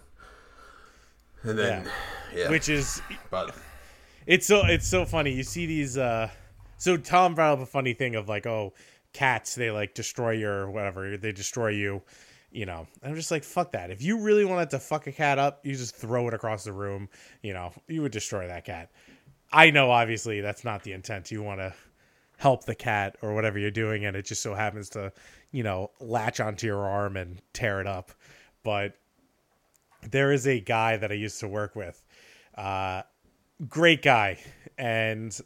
and then which is... But... It's so funny. You see these. So Tom brought up a funny thing of like, oh, cats, they like destroy your whatever. They destroy you, you know. And I'm just like, fuck that. If you really wanted to fuck a cat up, you just throw it across the room. You know, you would destroy that cat. I know, obviously, that's not the intent. You want to help the cat or whatever you're doing, and it just so happens to, you know, latch onto your arm and tear it up. But there is a guy that I used to work with. Great guy, and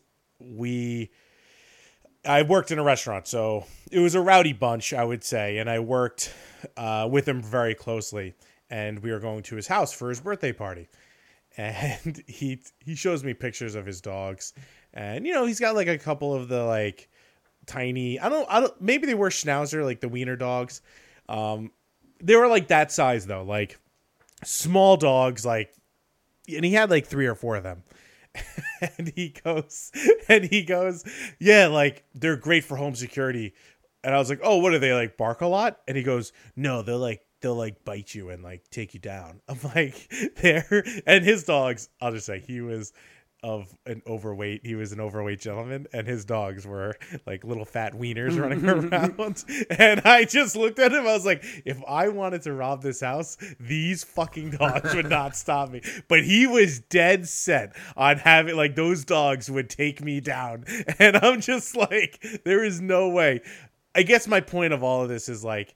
I worked in a restaurant, so it was a rowdy bunch, I would say, and I worked with him very closely, and we were going to his house for his birthday party, and he shows me pictures of his dogs, and you know, he's got like a couple of the like tiny, I don't maybe they were Schnauzer, like the wiener dogs. They were like that size though, like small dogs, like, and he had like 3 or 4 of them. And he goes, yeah, like they're great for home security. And I was like, oh, what are they, like bark a lot? And he goes, no, they'll like bite you and like take you down. I'm like, there. And his dogs, I'll just say, he was an overweight gentleman, and his dogs were like little fat wieners running around. And I just looked at him. I was like, if I wanted to rob this house, these fucking dogs would not stop me. But he was dead set on having, like, those dogs would take me down. And I'm just like, there is no way. I guess my point of all of this is like,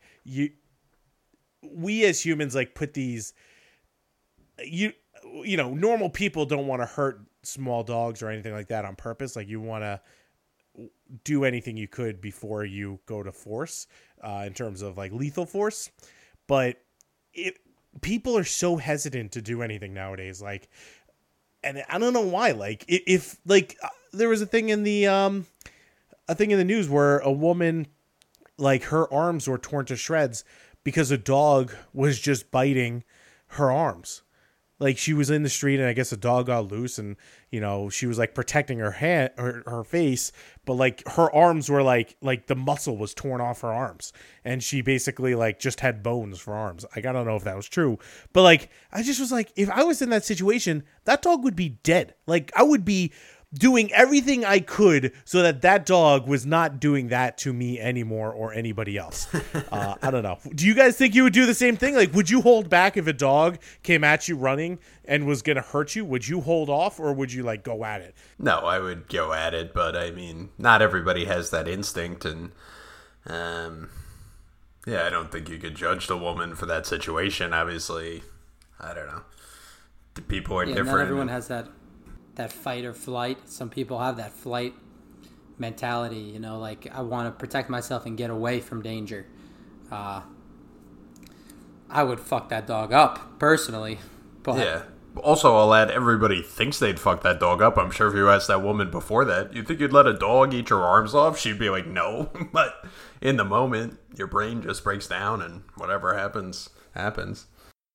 we as humans like put these, you know, normal people don't want to hurt small dogs or anything like that on purpose. Like, you want to do anything you could before you go to force, in terms of like lethal force. But people are so hesitant to do anything nowadays. Like, and I don't know why. Like, if like there was a thing in the news where a woman, like, her arms were torn to shreds because a dog was just biting her arms. Like, she was in the street and I guess a dog got loose, and, you know, she was like protecting her hand, her face, but like her arms were like the muscle was torn off her arms, and she basically like just had bones for arms. Like, I don't know if that was true, but like, I just was like, if I was in that situation, that dog would be dead. Like, I would be doing everything I could so that dog was not doing that to me anymore or anybody else. I don't know. Do you guys think you would do the same thing? Like, would you hold back if a dog came at you running and was going to hurt you? Would you hold off, or would you like go at it? No, I would go at it, but I mean, not everybody has that instinct, and yeah, I don't think you could judge the woman for that situation. Obviously, I don't know. The people are different. Not everyone has that fight or flight. Some people have that flight mentality, you know, like, I want to protect myself and get away from danger. I would fuck that dog up personally, but Also, I'll add, everybody thinks they'd fuck that dog up. I'm sure if you asked that woman before that, you think you'd let a dog eat your arms off? She'd be like, no. But in the moment, your brain just breaks down and whatever happens, happens.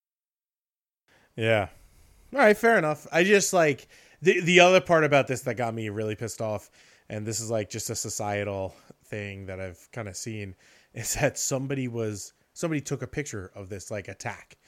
Yeah. All right, fair enough. I just like the other part about this that got me really pissed off, and this is like just a societal thing that I've kind of seen, is that somebody took a picture of this like attack.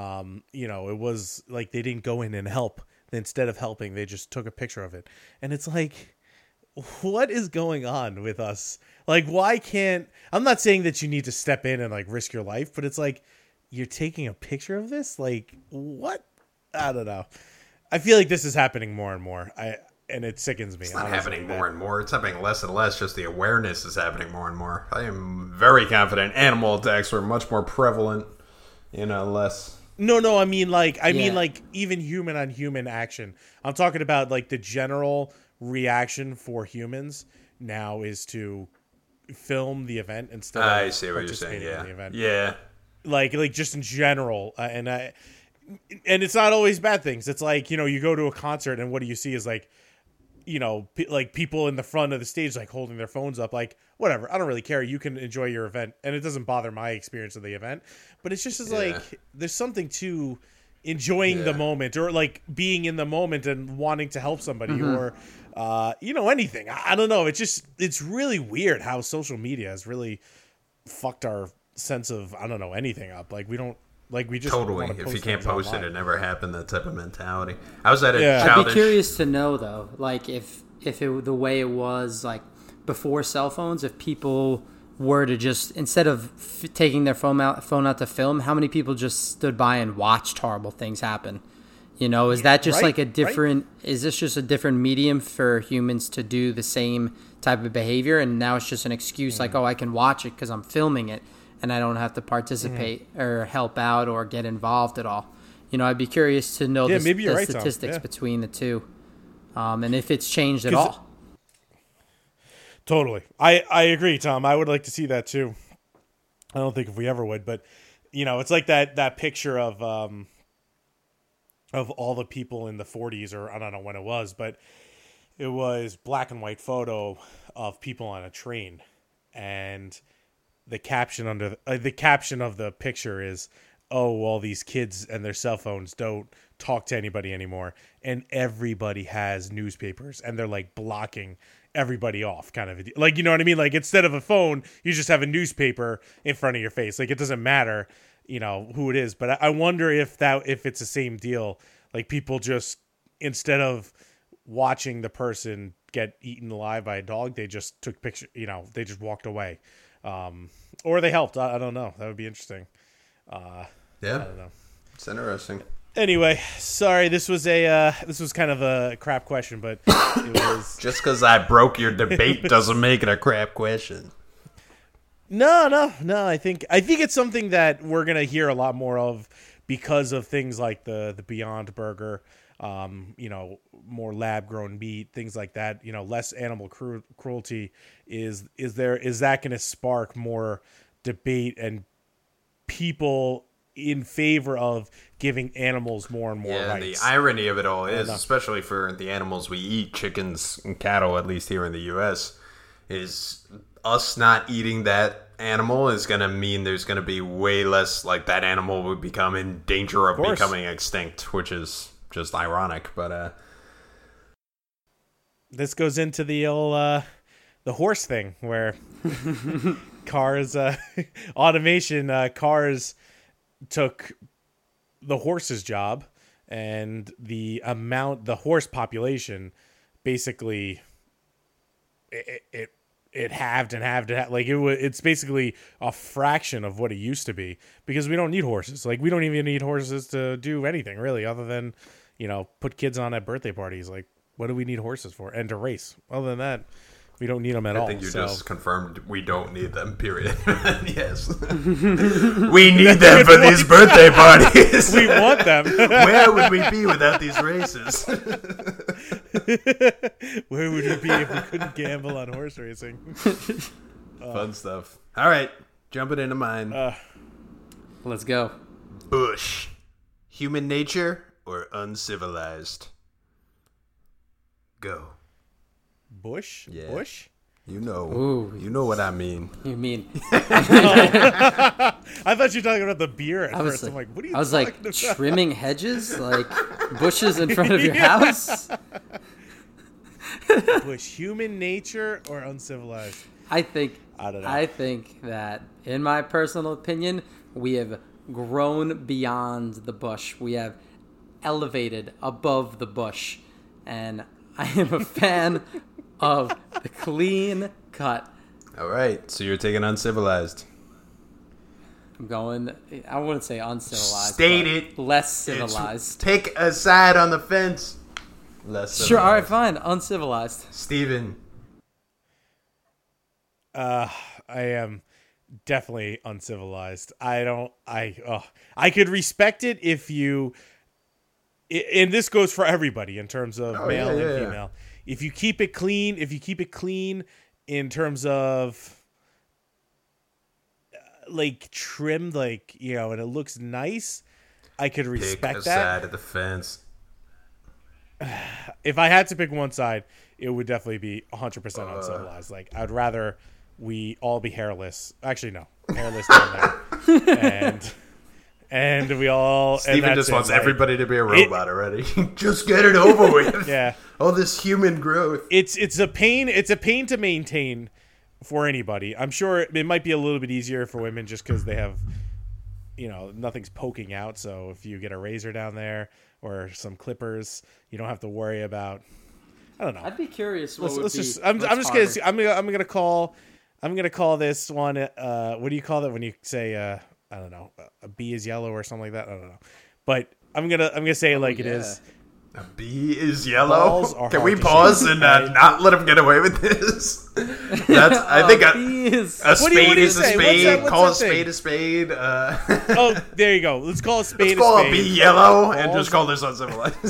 It was like they didn't go in and help. Instead of helping, they just took a picture of it. And it's like, what is going on with us? Like, why can't... I'm not saying that you need to step in and like risk your life, but it's like, you're taking a picture of this? Like, what? I don't know. I feel like this is happening more and more. And it sickens me. It's not happening more and more. It's happening less and less. Just the awareness is happening more and more. I am very confident animal attacks were much more prevalent, less... No, I mean like even human on human action. I'm talking about like the general reaction for humans now is to film the event instead of I see what you're saying. participating in the event. Yeah. Like just in general, and it's not always bad things. It's like, you go to a concert and what do you see is like, like people in the front of the stage like holding their phones up, like whatever. I don't really care. You can enjoy your event, and it doesn't bother my experience of the event. But it's just like there's something to enjoying the moment, or like being in the moment and wanting to help somebody, or anything. I don't know. It's really weird how social media has really fucked our sense of anything up. Like we don't. Like we just totally. If you can't post it, it never happened. That type of mentality. I was at a I'd childish... be curious to know though, like if the way it was like before cell phones, if people were to just instead of taking their phone out to film, how many people just stood by and watched horrible things happen? Is that just like a different? Right? Is this just a different medium for humans to do the same type of behavior? And now it's just an excuse, like, oh, I can watch it because I'm filming it. And I don't have to participate or help out or get involved at all. I'd be curious to know the statistics between the two, and if it's changed at all. Totally, I agree, Tom. I would like to see that too. I don't think if we ever would, but it's like that picture of all the people in the 40s, or I don't know when it was, but it was black and white photo of people on a train, and the caption of the picture is, oh, all these kids and their cell phones don't talk to anybody anymore. And everybody has newspapers and they're like blocking everybody off, kind of like, you know what I mean? Like instead of a phone, you just have a newspaper in front of your face. Like it doesn't matter, who it is. But I wonder if it's the same deal. Like people just, instead of watching the person get eaten alive by a dog, they just took picture, they just walked away. Or they helped. I don't know. That would be interesting. I don't know. It's interesting. Anyway, sorry. This was kind of a crap question, but it was just because I broke your debate doesn't make it a crap question. No. I think it's something that we're gonna hear a lot more of because of things like the Beyond Burger. More lab grown meat, things like that, less animal cruelty. Is that going to spark more debate and people in favor of giving animals more and more rights? The irony of it all is, especially for the animals we eat, chickens and cattle, at least here in the U.S., is us not eating that animal is going to mean there's going to be way less, like that animal would become in danger of becoming extinct, which is just ironic. But this goes into the old the horse thing where cars automation cars took the horse's job, and the horse population basically it halved and halved. Like it's basically a fraction of what it used to be, because we don't need horses. Like we don't even need horses to do anything really, other than put kids on at birthday parties. Like what do we need horses for? And to race. Other than that, we don't need them at all. I think you just confirmed we don't need them, period. Yes. We need them for these birthday parties. We want them. Where would we be without these races? Where would we be if we couldn't gamble on horse racing? Fun stuff. All right, jumping into mine. Let's go. Bush. Human nature or uncivilized? Go. Bush? Yeah. Bush? You know. Ooh. You know what I mean. You mean I thought you were talking about the beer at I was first. like, I'm like, what are you I was talking like about? trimming hedges, like bushes in front of your Yeah. house. Bush, human nature or uncivilized? I think I don't know. I think that, in my personal opinion, we have grown beyond the bush. We have elevated above the bush, and I am a fan of the clean cut. All right, so you're taking uncivilized. I'm going. I wouldn't say uncivilized. State but it. less civilized. Pick a side on the fence. Less Sure. All right. civilized. Fine. Uncivilized. Steven. I am definitely uncivilized. I could respect it if you, and this goes for everybody in terms of male and female. If you keep it clean, in terms of like trimmed, like, you know, and it looks nice, I could respect Pick a that. side of the fence. If I had to pick one side, it would definitely be 100% uncivilized. Like, I'd rather we all be hairless. Actually, no, hairless down there, and we all. Steven just wants everybody to be a robot already. Just get it over with. Yeah, All this human growth. it's a pain. It's a pain to maintain for anybody. I'm sure it might be a little bit easier for women just because they have, you know, nothing's poking out. So if you get a razor down there or some clippers, you don't have to worry about. I don't know. I'd be curious. What I'm gonna call this one. What do you call that when you say I don't know, a bee is yellow or something like that? I don't know, but I'm gonna say it like it is. A bee is yellow. Balls are Can hard we to pause shape, and right? not let him get away with this? That's. I think a What do you spade is a say? spade. What's Call a that thing? spade a spade. Oh, there you go. Let's call a spade Let's call a a spade. bee yellow and Balls- just call this uncivilized.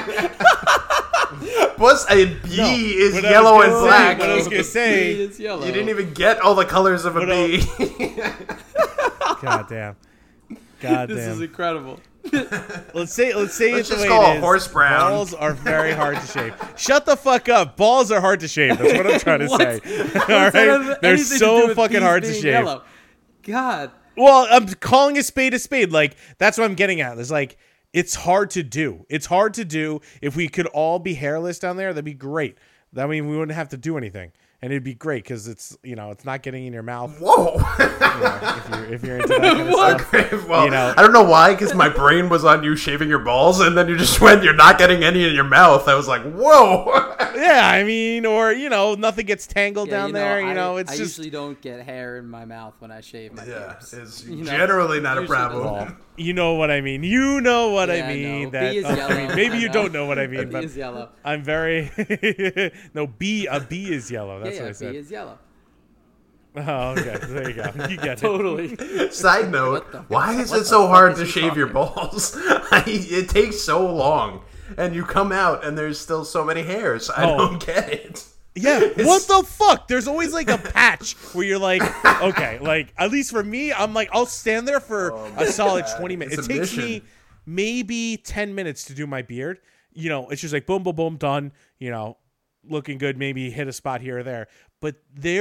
Plus, a bee is what I yellow was and gonna black. say- what I was gonna say- It's yellow. You didn't even get all the colors of a What I- bee. God damn. This is incredible. Let's say Let's it the just way call it a is. horse brown. Balls are very hard to shape. Shut the fuck up. Balls are hard to shape. That's what I'm trying to say. All right, they're so fucking hard to shape. Yellow. God. Well, I'm calling a spade a spade. Like, that's what I'm getting at. It's like, it's hard to do. It's hard to do. If we could all be hairless down there, that'd be great. That mean we wouldn't have to do anything. And it'd be great because it's, you know, it's not getting in your mouth. Whoa. You know, if you're into that kind of stuff. Okay, well, You know- I don't know why, because my brain was on you shaving your balls, and then you just went, you're not getting any in your mouth. I was like, whoa. Yeah, I mean, or, you know, nothing gets tangled Yeah, down there. You know, it's I just. usually don't get hair in my mouth when I shave my Yeah, pubes. it's You know, generally not a usually problem. doesn't. You know what I mean. You know what Yeah, I I mean. know. That B is I yellow. mean, maybe I you know. don't know what I mean, A but bee is yellow. I'm very no a bee is yellow. That's what I B said. is yellow. Oh, okay. There you go. You get it. Totally. Side note, What the- why is what it the so fuck hard is to he shave your talking? balls? It takes so long, and you come out, and there's still so many hairs. I Oh. don't get it. Yeah. What the fuck? There's always like a patch where you're like, okay, like at least for me, I'm like, I'll stand there for a solid 20 minutes. It's It a takes me mission. maybe 10 minutes to do my beard. You know, it's just like boom, boom, boom, done. You know, looking good. Maybe hit a spot here or there. But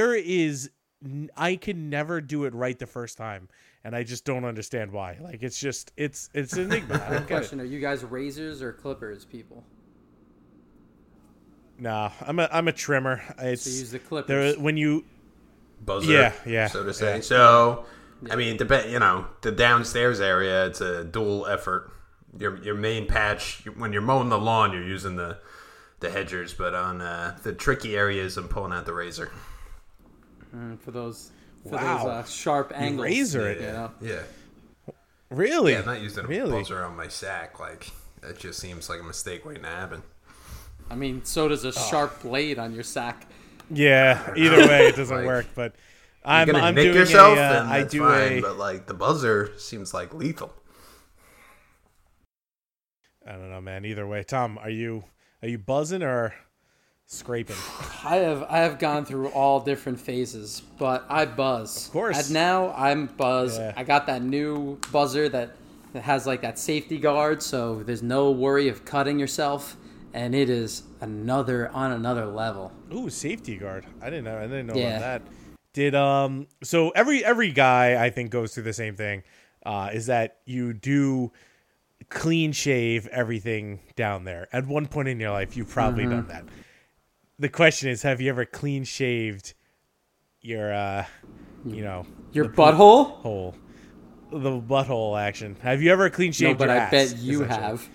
I can never do it right the first time, and I just don't understand why. Like it's just it's an enigma. I don't get it. Question: Are you guys razors or clippers people? Nah, I'm a trimmer. It's So you use the clippers. there when you Buzzer, Yeah, so to say. yeah. So, I mean, the downstairs area, it's a dual effort. Your main patch, when you're mowing the lawn, you're using the hedgers, but on the tricky areas, I'm pulling out the razor. For those Wow. sharp angles. razor it. You know? Yeah. really Yeah, I'm not using a really buzzer on my sack. Like, that just seems like a mistake waiting to happen. I mean, so does a sharp blade on your sack. Yeah, either way it doesn't Like, work. But You're I'm gonna nick doing yourself, a then I that's do fine. a But like the buzzer seems like lethal. I don't know, man. Either way, Tom, are you buzzing or scraping? I have gone through all different phases, but I buzz. Of course. And now I'm buzz. Yeah. I got that new buzzer that It has like that safety guard, so there's no worry of cutting yourself, and it is on another level. Ooh, safety guard. I didn't know about Yeah. that. Did so every guy I think goes through the same thing, is that you do clean shave everything down there. At one point in your life, you've probably done that. The question is, have you ever clean shaved your Your the butthole? hole? The butthole action. Have you ever clean No, shaved but your I ass? bet you essentially?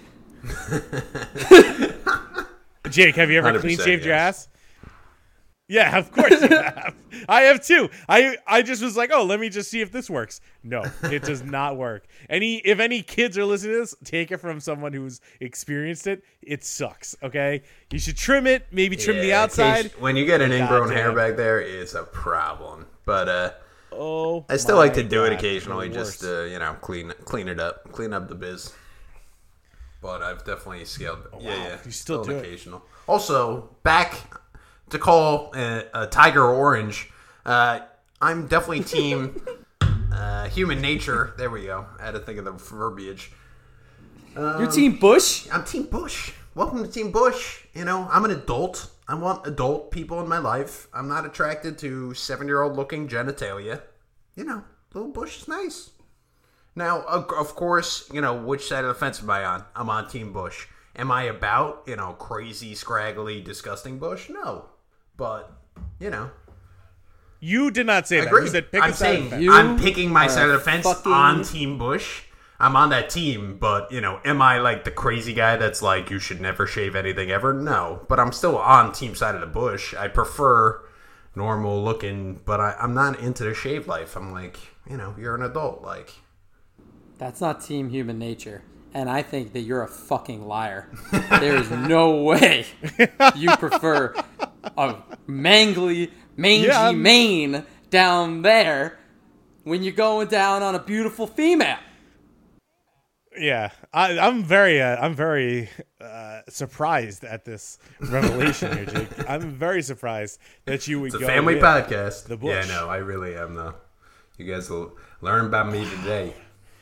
have. Jake, have you ever 100% clean shaved your yes. ass? Yeah, of course you have. I have too. I just was like, oh, let me just see if this works. No, it does not work. If any kids are listening to this, take it from someone who's experienced it. It sucks. Okay, you should trim it. Maybe trim the outside. When you get an ingrown Goddamn. hair back there, it's a problem. But Oh, I still like to my do it God, occasionally, the just worst. to clean it up, clean up the biz. But I've definitely scaled. Yeah. You still do it. occasional. Also, back to call a tiger orange. I'm definitely team human nature. There we go. I had to think of the verbiage. Your team Bush? I'm Team Bush. Welcome to Team Bush. You know, I'm an adult. I want adult people in my life. I'm not attracted to 7-year-old looking genitalia. You know, little Bush is nice. Now, of course, you know, which side of the fence am I on? I'm on Team Bush. Am I about, you know, crazy, scraggly, disgusting Bush? No. But, you know. You did not say that. Agree. You said pick I'm a side of saying the fence. You I'm picking my side of the fence fucking- on Team Bush. I'm on that team, but, you know, am I like the crazy guy that's like, you should never shave anything ever? No. But I'm still on team side of the bush. I prefer normal looking, but I'm not into the shave life. I'm like, you know, you're an adult. Like, That's not team human nature. And I think that you're a fucking liar. There is no way you prefer a mangy mane down there when you're going down on a beautiful female. Yeah, I'm very surprised at this revelation here, Jake. I'm very surprised that you would it's a go family with podcast. the bush. Yeah, no, I really am, though. You guys will learn about me today.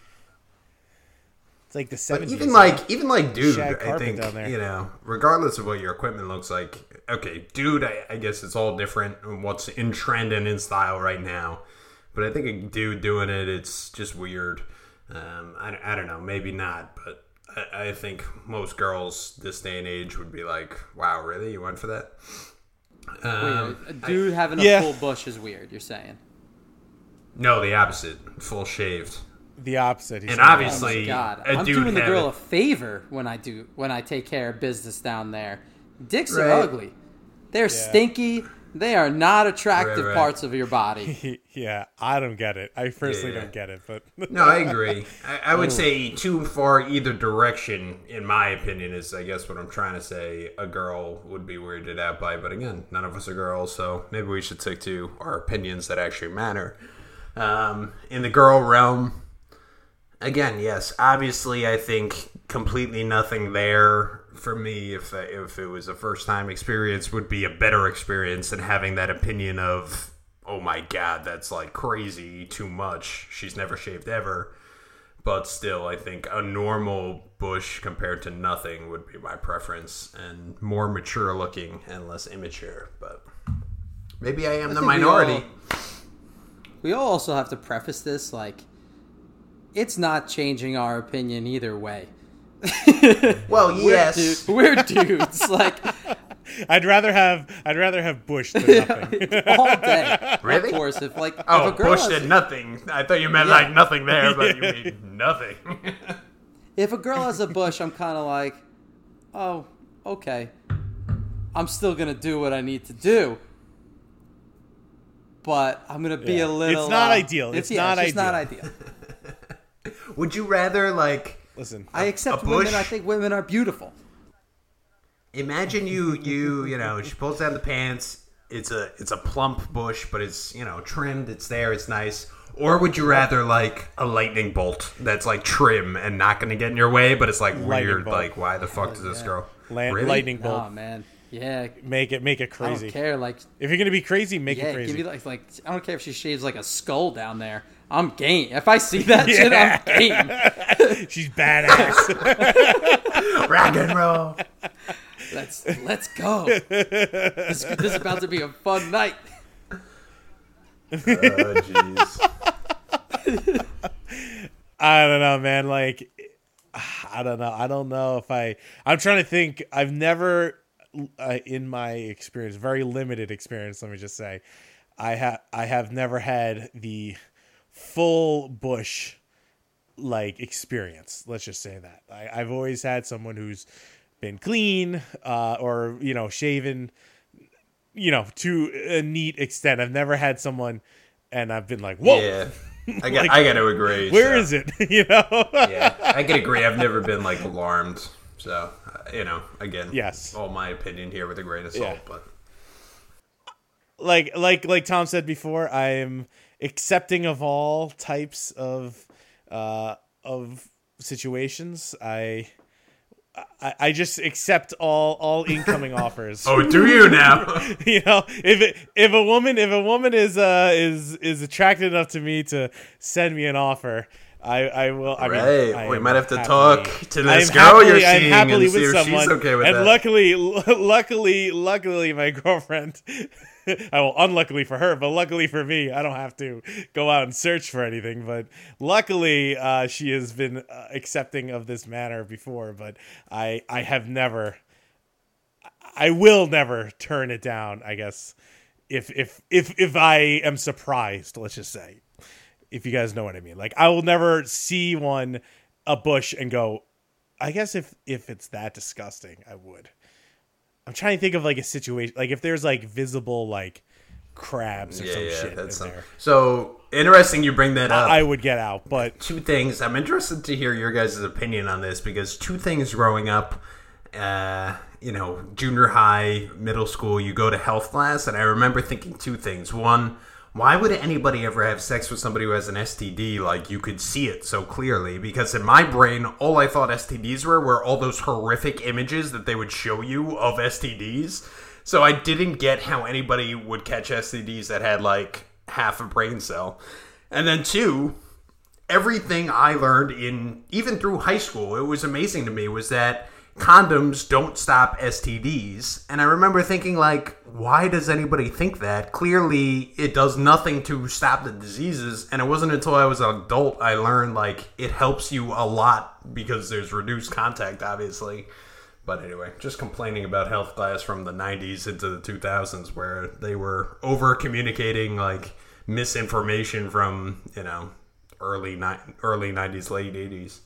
It's like the But 70s. even like, dude, Shag I carpet think, down there. you know, regardless of what your equipment looks like, okay, dude, I guess it's all different and what's in trend and in style right now. But I think a dude doing it, it's just weird. I don't know, maybe not, but I think most girls this day and age would be like, wow, really? You went for that? A dude having a Yeah. full bush is weird, you're saying. No, the opposite. Full shaved. The opposite. He's And saying. obviously, Oh my God. a I'm dude doing the girl a having... favor when I take care of business down there. Dicks are Right. ugly. They're stinky. They are not attractive Right. parts of your body. Yeah, I don't get it. I personally Yeah. don't get it, but No, I agree. I would say too far either direction, in my opinion, is I guess what I'm trying to say. A girl would be weirded out by, but again, none of us are girls, so maybe we should stick to our opinions that actually matter. In the girl realm, again, yes, obviously, I think completely nothing there for me. If it was a first time experience, would be a better experience than having that opinion of, oh my God, that's like crazy, too much. She's never shaved ever. But still, I think a normal bush compared to nothing would be my preference, and more mature looking and less immature. But maybe I am the think minority. We all also have to preface this like it's not changing our opinion either way. Well, yes. We're dudes. Like I'd rather have bush than nothing. all day. Really? Of course, if Oh, a girl bush has, did nothing. I thought you meant Yeah. like nothing there, but you mean nothing. if a girl has a bush, I'm kind of like, oh, okay. I'm still gonna do what I need to do, but I'm gonna be Yeah. a little. It's not ideal. It's not just not ideal. ideal. Would you rather like Listen, I accept a bush? women. I think women are beautiful. imagine you know, she pulls down the pants, it's a plump bush, but it's, you know, trimmed, it's there, it's nice. Or would you rather like a lightning bolt that's like trim and not gonna get in your way, but it's like Lightning weird, bolt. like why the fuck does this girl Lightning bolt. Oh man, Yeah, Make it I crazy. don't care. Like, If you're gonna be crazy, make yeah, it crazy. give me like I don't care if she shaves like a skull down there. I'm game. If I see that shit, I'm game. She's badass. Rock and roll. Let's go. This is about to be a fun night. Oh, jeez. I don't know, man. Like, I don't know. I don't know if I'm trying to think. I've never, in my experience, very limited experience, let me just say, I have never had the full bush like experience. Let's just say that. I've always had someone who's been clean, or shaven, to a neat extent. I've never had someone, and I've been like, whoa. Yeah. I got to agree. Where is it? Yeah, I can agree. I've never been like alarmed. So, again, Yes. all my opinion here with a grain of salt, Yeah. but like Tom said before, I am accepting of all types of situations. I just accept all incoming offers. oh, do you now? If a woman is attracted enough to me to send me an offer, I will. I mean, Right. I We am might have to happily- talk to I this am girl happily- you're I am seeing happily and see with if someone, she's okay with and that. luckily, my girlfriend. Well, unluckily for her, but luckily for me, I don't have to go out and search for anything. But luckily, she has been accepting of this manner before. But I have never, I will never turn it down. I guess if I am surprised, let's just say, if you guys know what I mean. Like, I will never see a bush and go, I guess if it's that disgusting, I would. I'm trying to think of like a situation, like if there's like visible like crabs or some shit in there. So interesting you bring that up. I would get out, but Two things. I'm interested to hear your guys' opinion on this because two things growing up, junior high, middle school, you go to health class, and I remember thinking two things. One, why would anybody ever have sex with somebody who has an STD? Like, you could see it so clearly. Because in my brain, all I thought STDs were all those horrific images that they would show you of STDs. So I didn't get how anybody would catch STDs that had, like, half a brain cell. And then two, everything I learned even through high school, it was amazing to me, was that condoms don't stop STDs. And I remember thinking, like, why does anybody think that? Clearly, it does nothing to stop the diseases. And it wasn't until I was an adult I learned, like, it helps you a lot because there's reduced contact, obviously. But anyway, just complaining about health class from the 90s into the 2000s where they were over-communicating, like, misinformation from, early 90s, late 80s.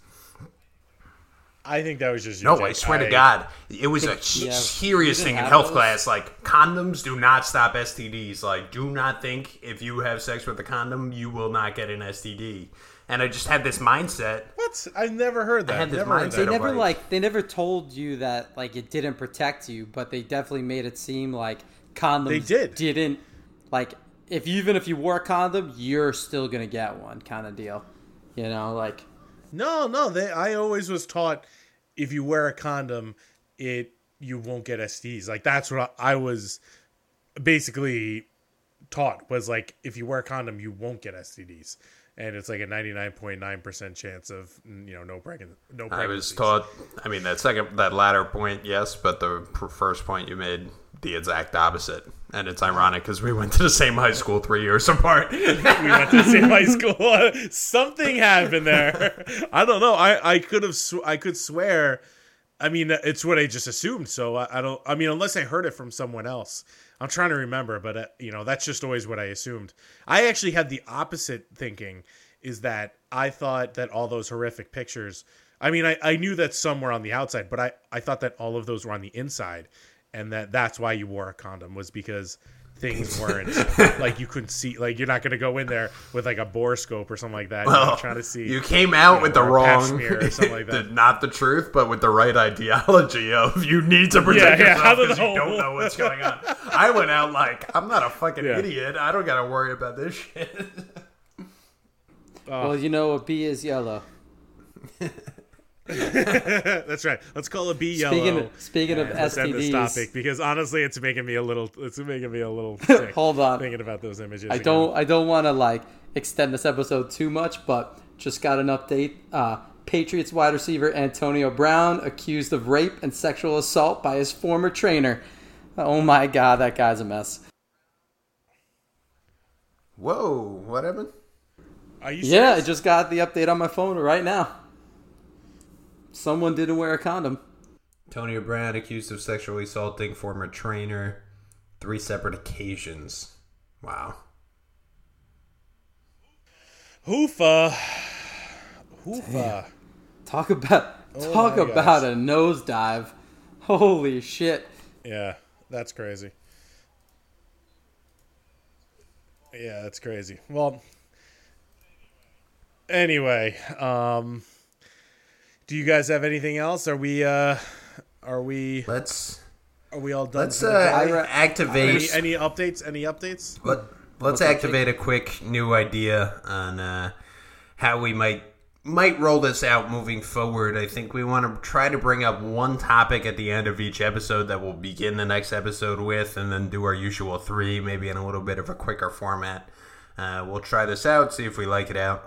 I think that was just No, I swear to God, it was a Yeah, serious you thing in didn't health have class. Like, condoms do not stop STDs. Like, do not think if you have sex with a condom, you will not get an STD. And I just had this mindset. What? I've never heard that. I had this Never heard mindset They that. of, never they told you that like it didn't protect you, but they definitely made it seem like condoms didn't, like, even if you wore a condom, you're still gonna get one kind of deal. Like, No. I always was taught if you wear a condom, you won't get STDs. Like, that's what I was basically taught, was like, if you wear a condom, you won't get STDs. And it's like a 99.9% chance of no pregnancy. I was taught, that latter point, yes, but the first point you made, the exact opposite. And it's ironic because we went to the same high school 3 years apart. We went to the same high school. Something happened there. I don't know. I could swear. I mean, it's what I just assumed. So I don't. I mean, unless I heard it from someone else. I'm trying to remember, but that's just always what I assumed. I actually had the opposite thinking. Is that I thought that all those horrific pictures. I mean, I knew that some were on the outside, but I thought that all of those were on the inside. And that's why you wore a condom, was because things weren't like you couldn't see, like you're not going to go in there with like a borescope or something like that. Well, trying to see. You came out with the or a pap wrong, smear or something like that. not the truth, but with the right ideology of you need to protect yourself because you know. don't know what's going on. I went out like, I'm not a fucking Yeah. idiot. I don't got to worry about this shit. well, a bee is yellow. That's right. Let's call it B yellow. Speaking of Let's end this STDs, topic because honestly, it's making me a little sick. hold on. Thinking about those images. I don't want to extend this episode too much, but just got an update. Patriots wide receiver Antonio Brown accused of rape and sexual assault by his former trainer. Oh my God, that guy's a mess. Whoa, what happened? Are you? Yeah, I serious? just got the update on my phone right now. Someone didn't wear a condom. Antonio Brown accused of sexually assaulting former trainer. 3 separate occasions. Wow. Hoofa. Talk about my about gosh. a nosedive. Holy shit. Yeah, that's crazy. Yeah, that's crazy. Well, anyway, do you guys have anything else? Are we all done? Let's for the day? activate. Any updates? Let's activate a quick new idea on how we might roll this out moving forward. I think we want to try to bring up one topic at the end of each episode that we'll begin the next episode with, and then do our usual 3, maybe in a little bit of a quicker format. We'll try this out, see if we like it out.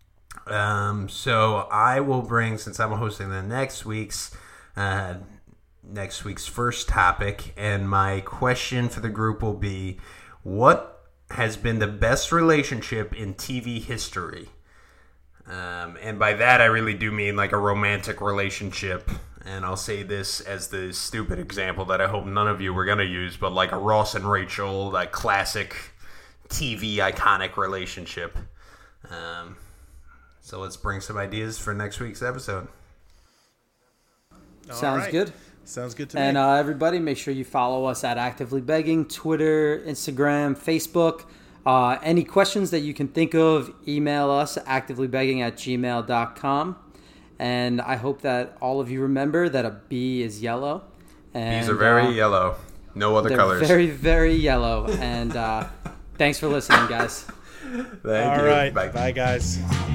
So I will bring, since I'm hosting the next week's first topic, and my question for the group will be, what has been the best relationship in TV history? And by that, I really do mean like a romantic relationship. And I'll say this as the stupid example that I hope none of you were going to use, but like a Ross and Rachel, that classic TV iconic relationship. So let's bring some ideas for next week's episode. Sounds good. Sounds good to me. And everybody, make sure you follow us at Actively Begging, Twitter, Instagram, Facebook. Any questions that you can think of, email us activelybegging@gmail.com. And I hope that all of you remember that a bee is yellow. And, Bees are very yellow. No other they're colors. very, very yellow. And thanks for listening, guys. Thank All you. right. Bye. Bye, guys.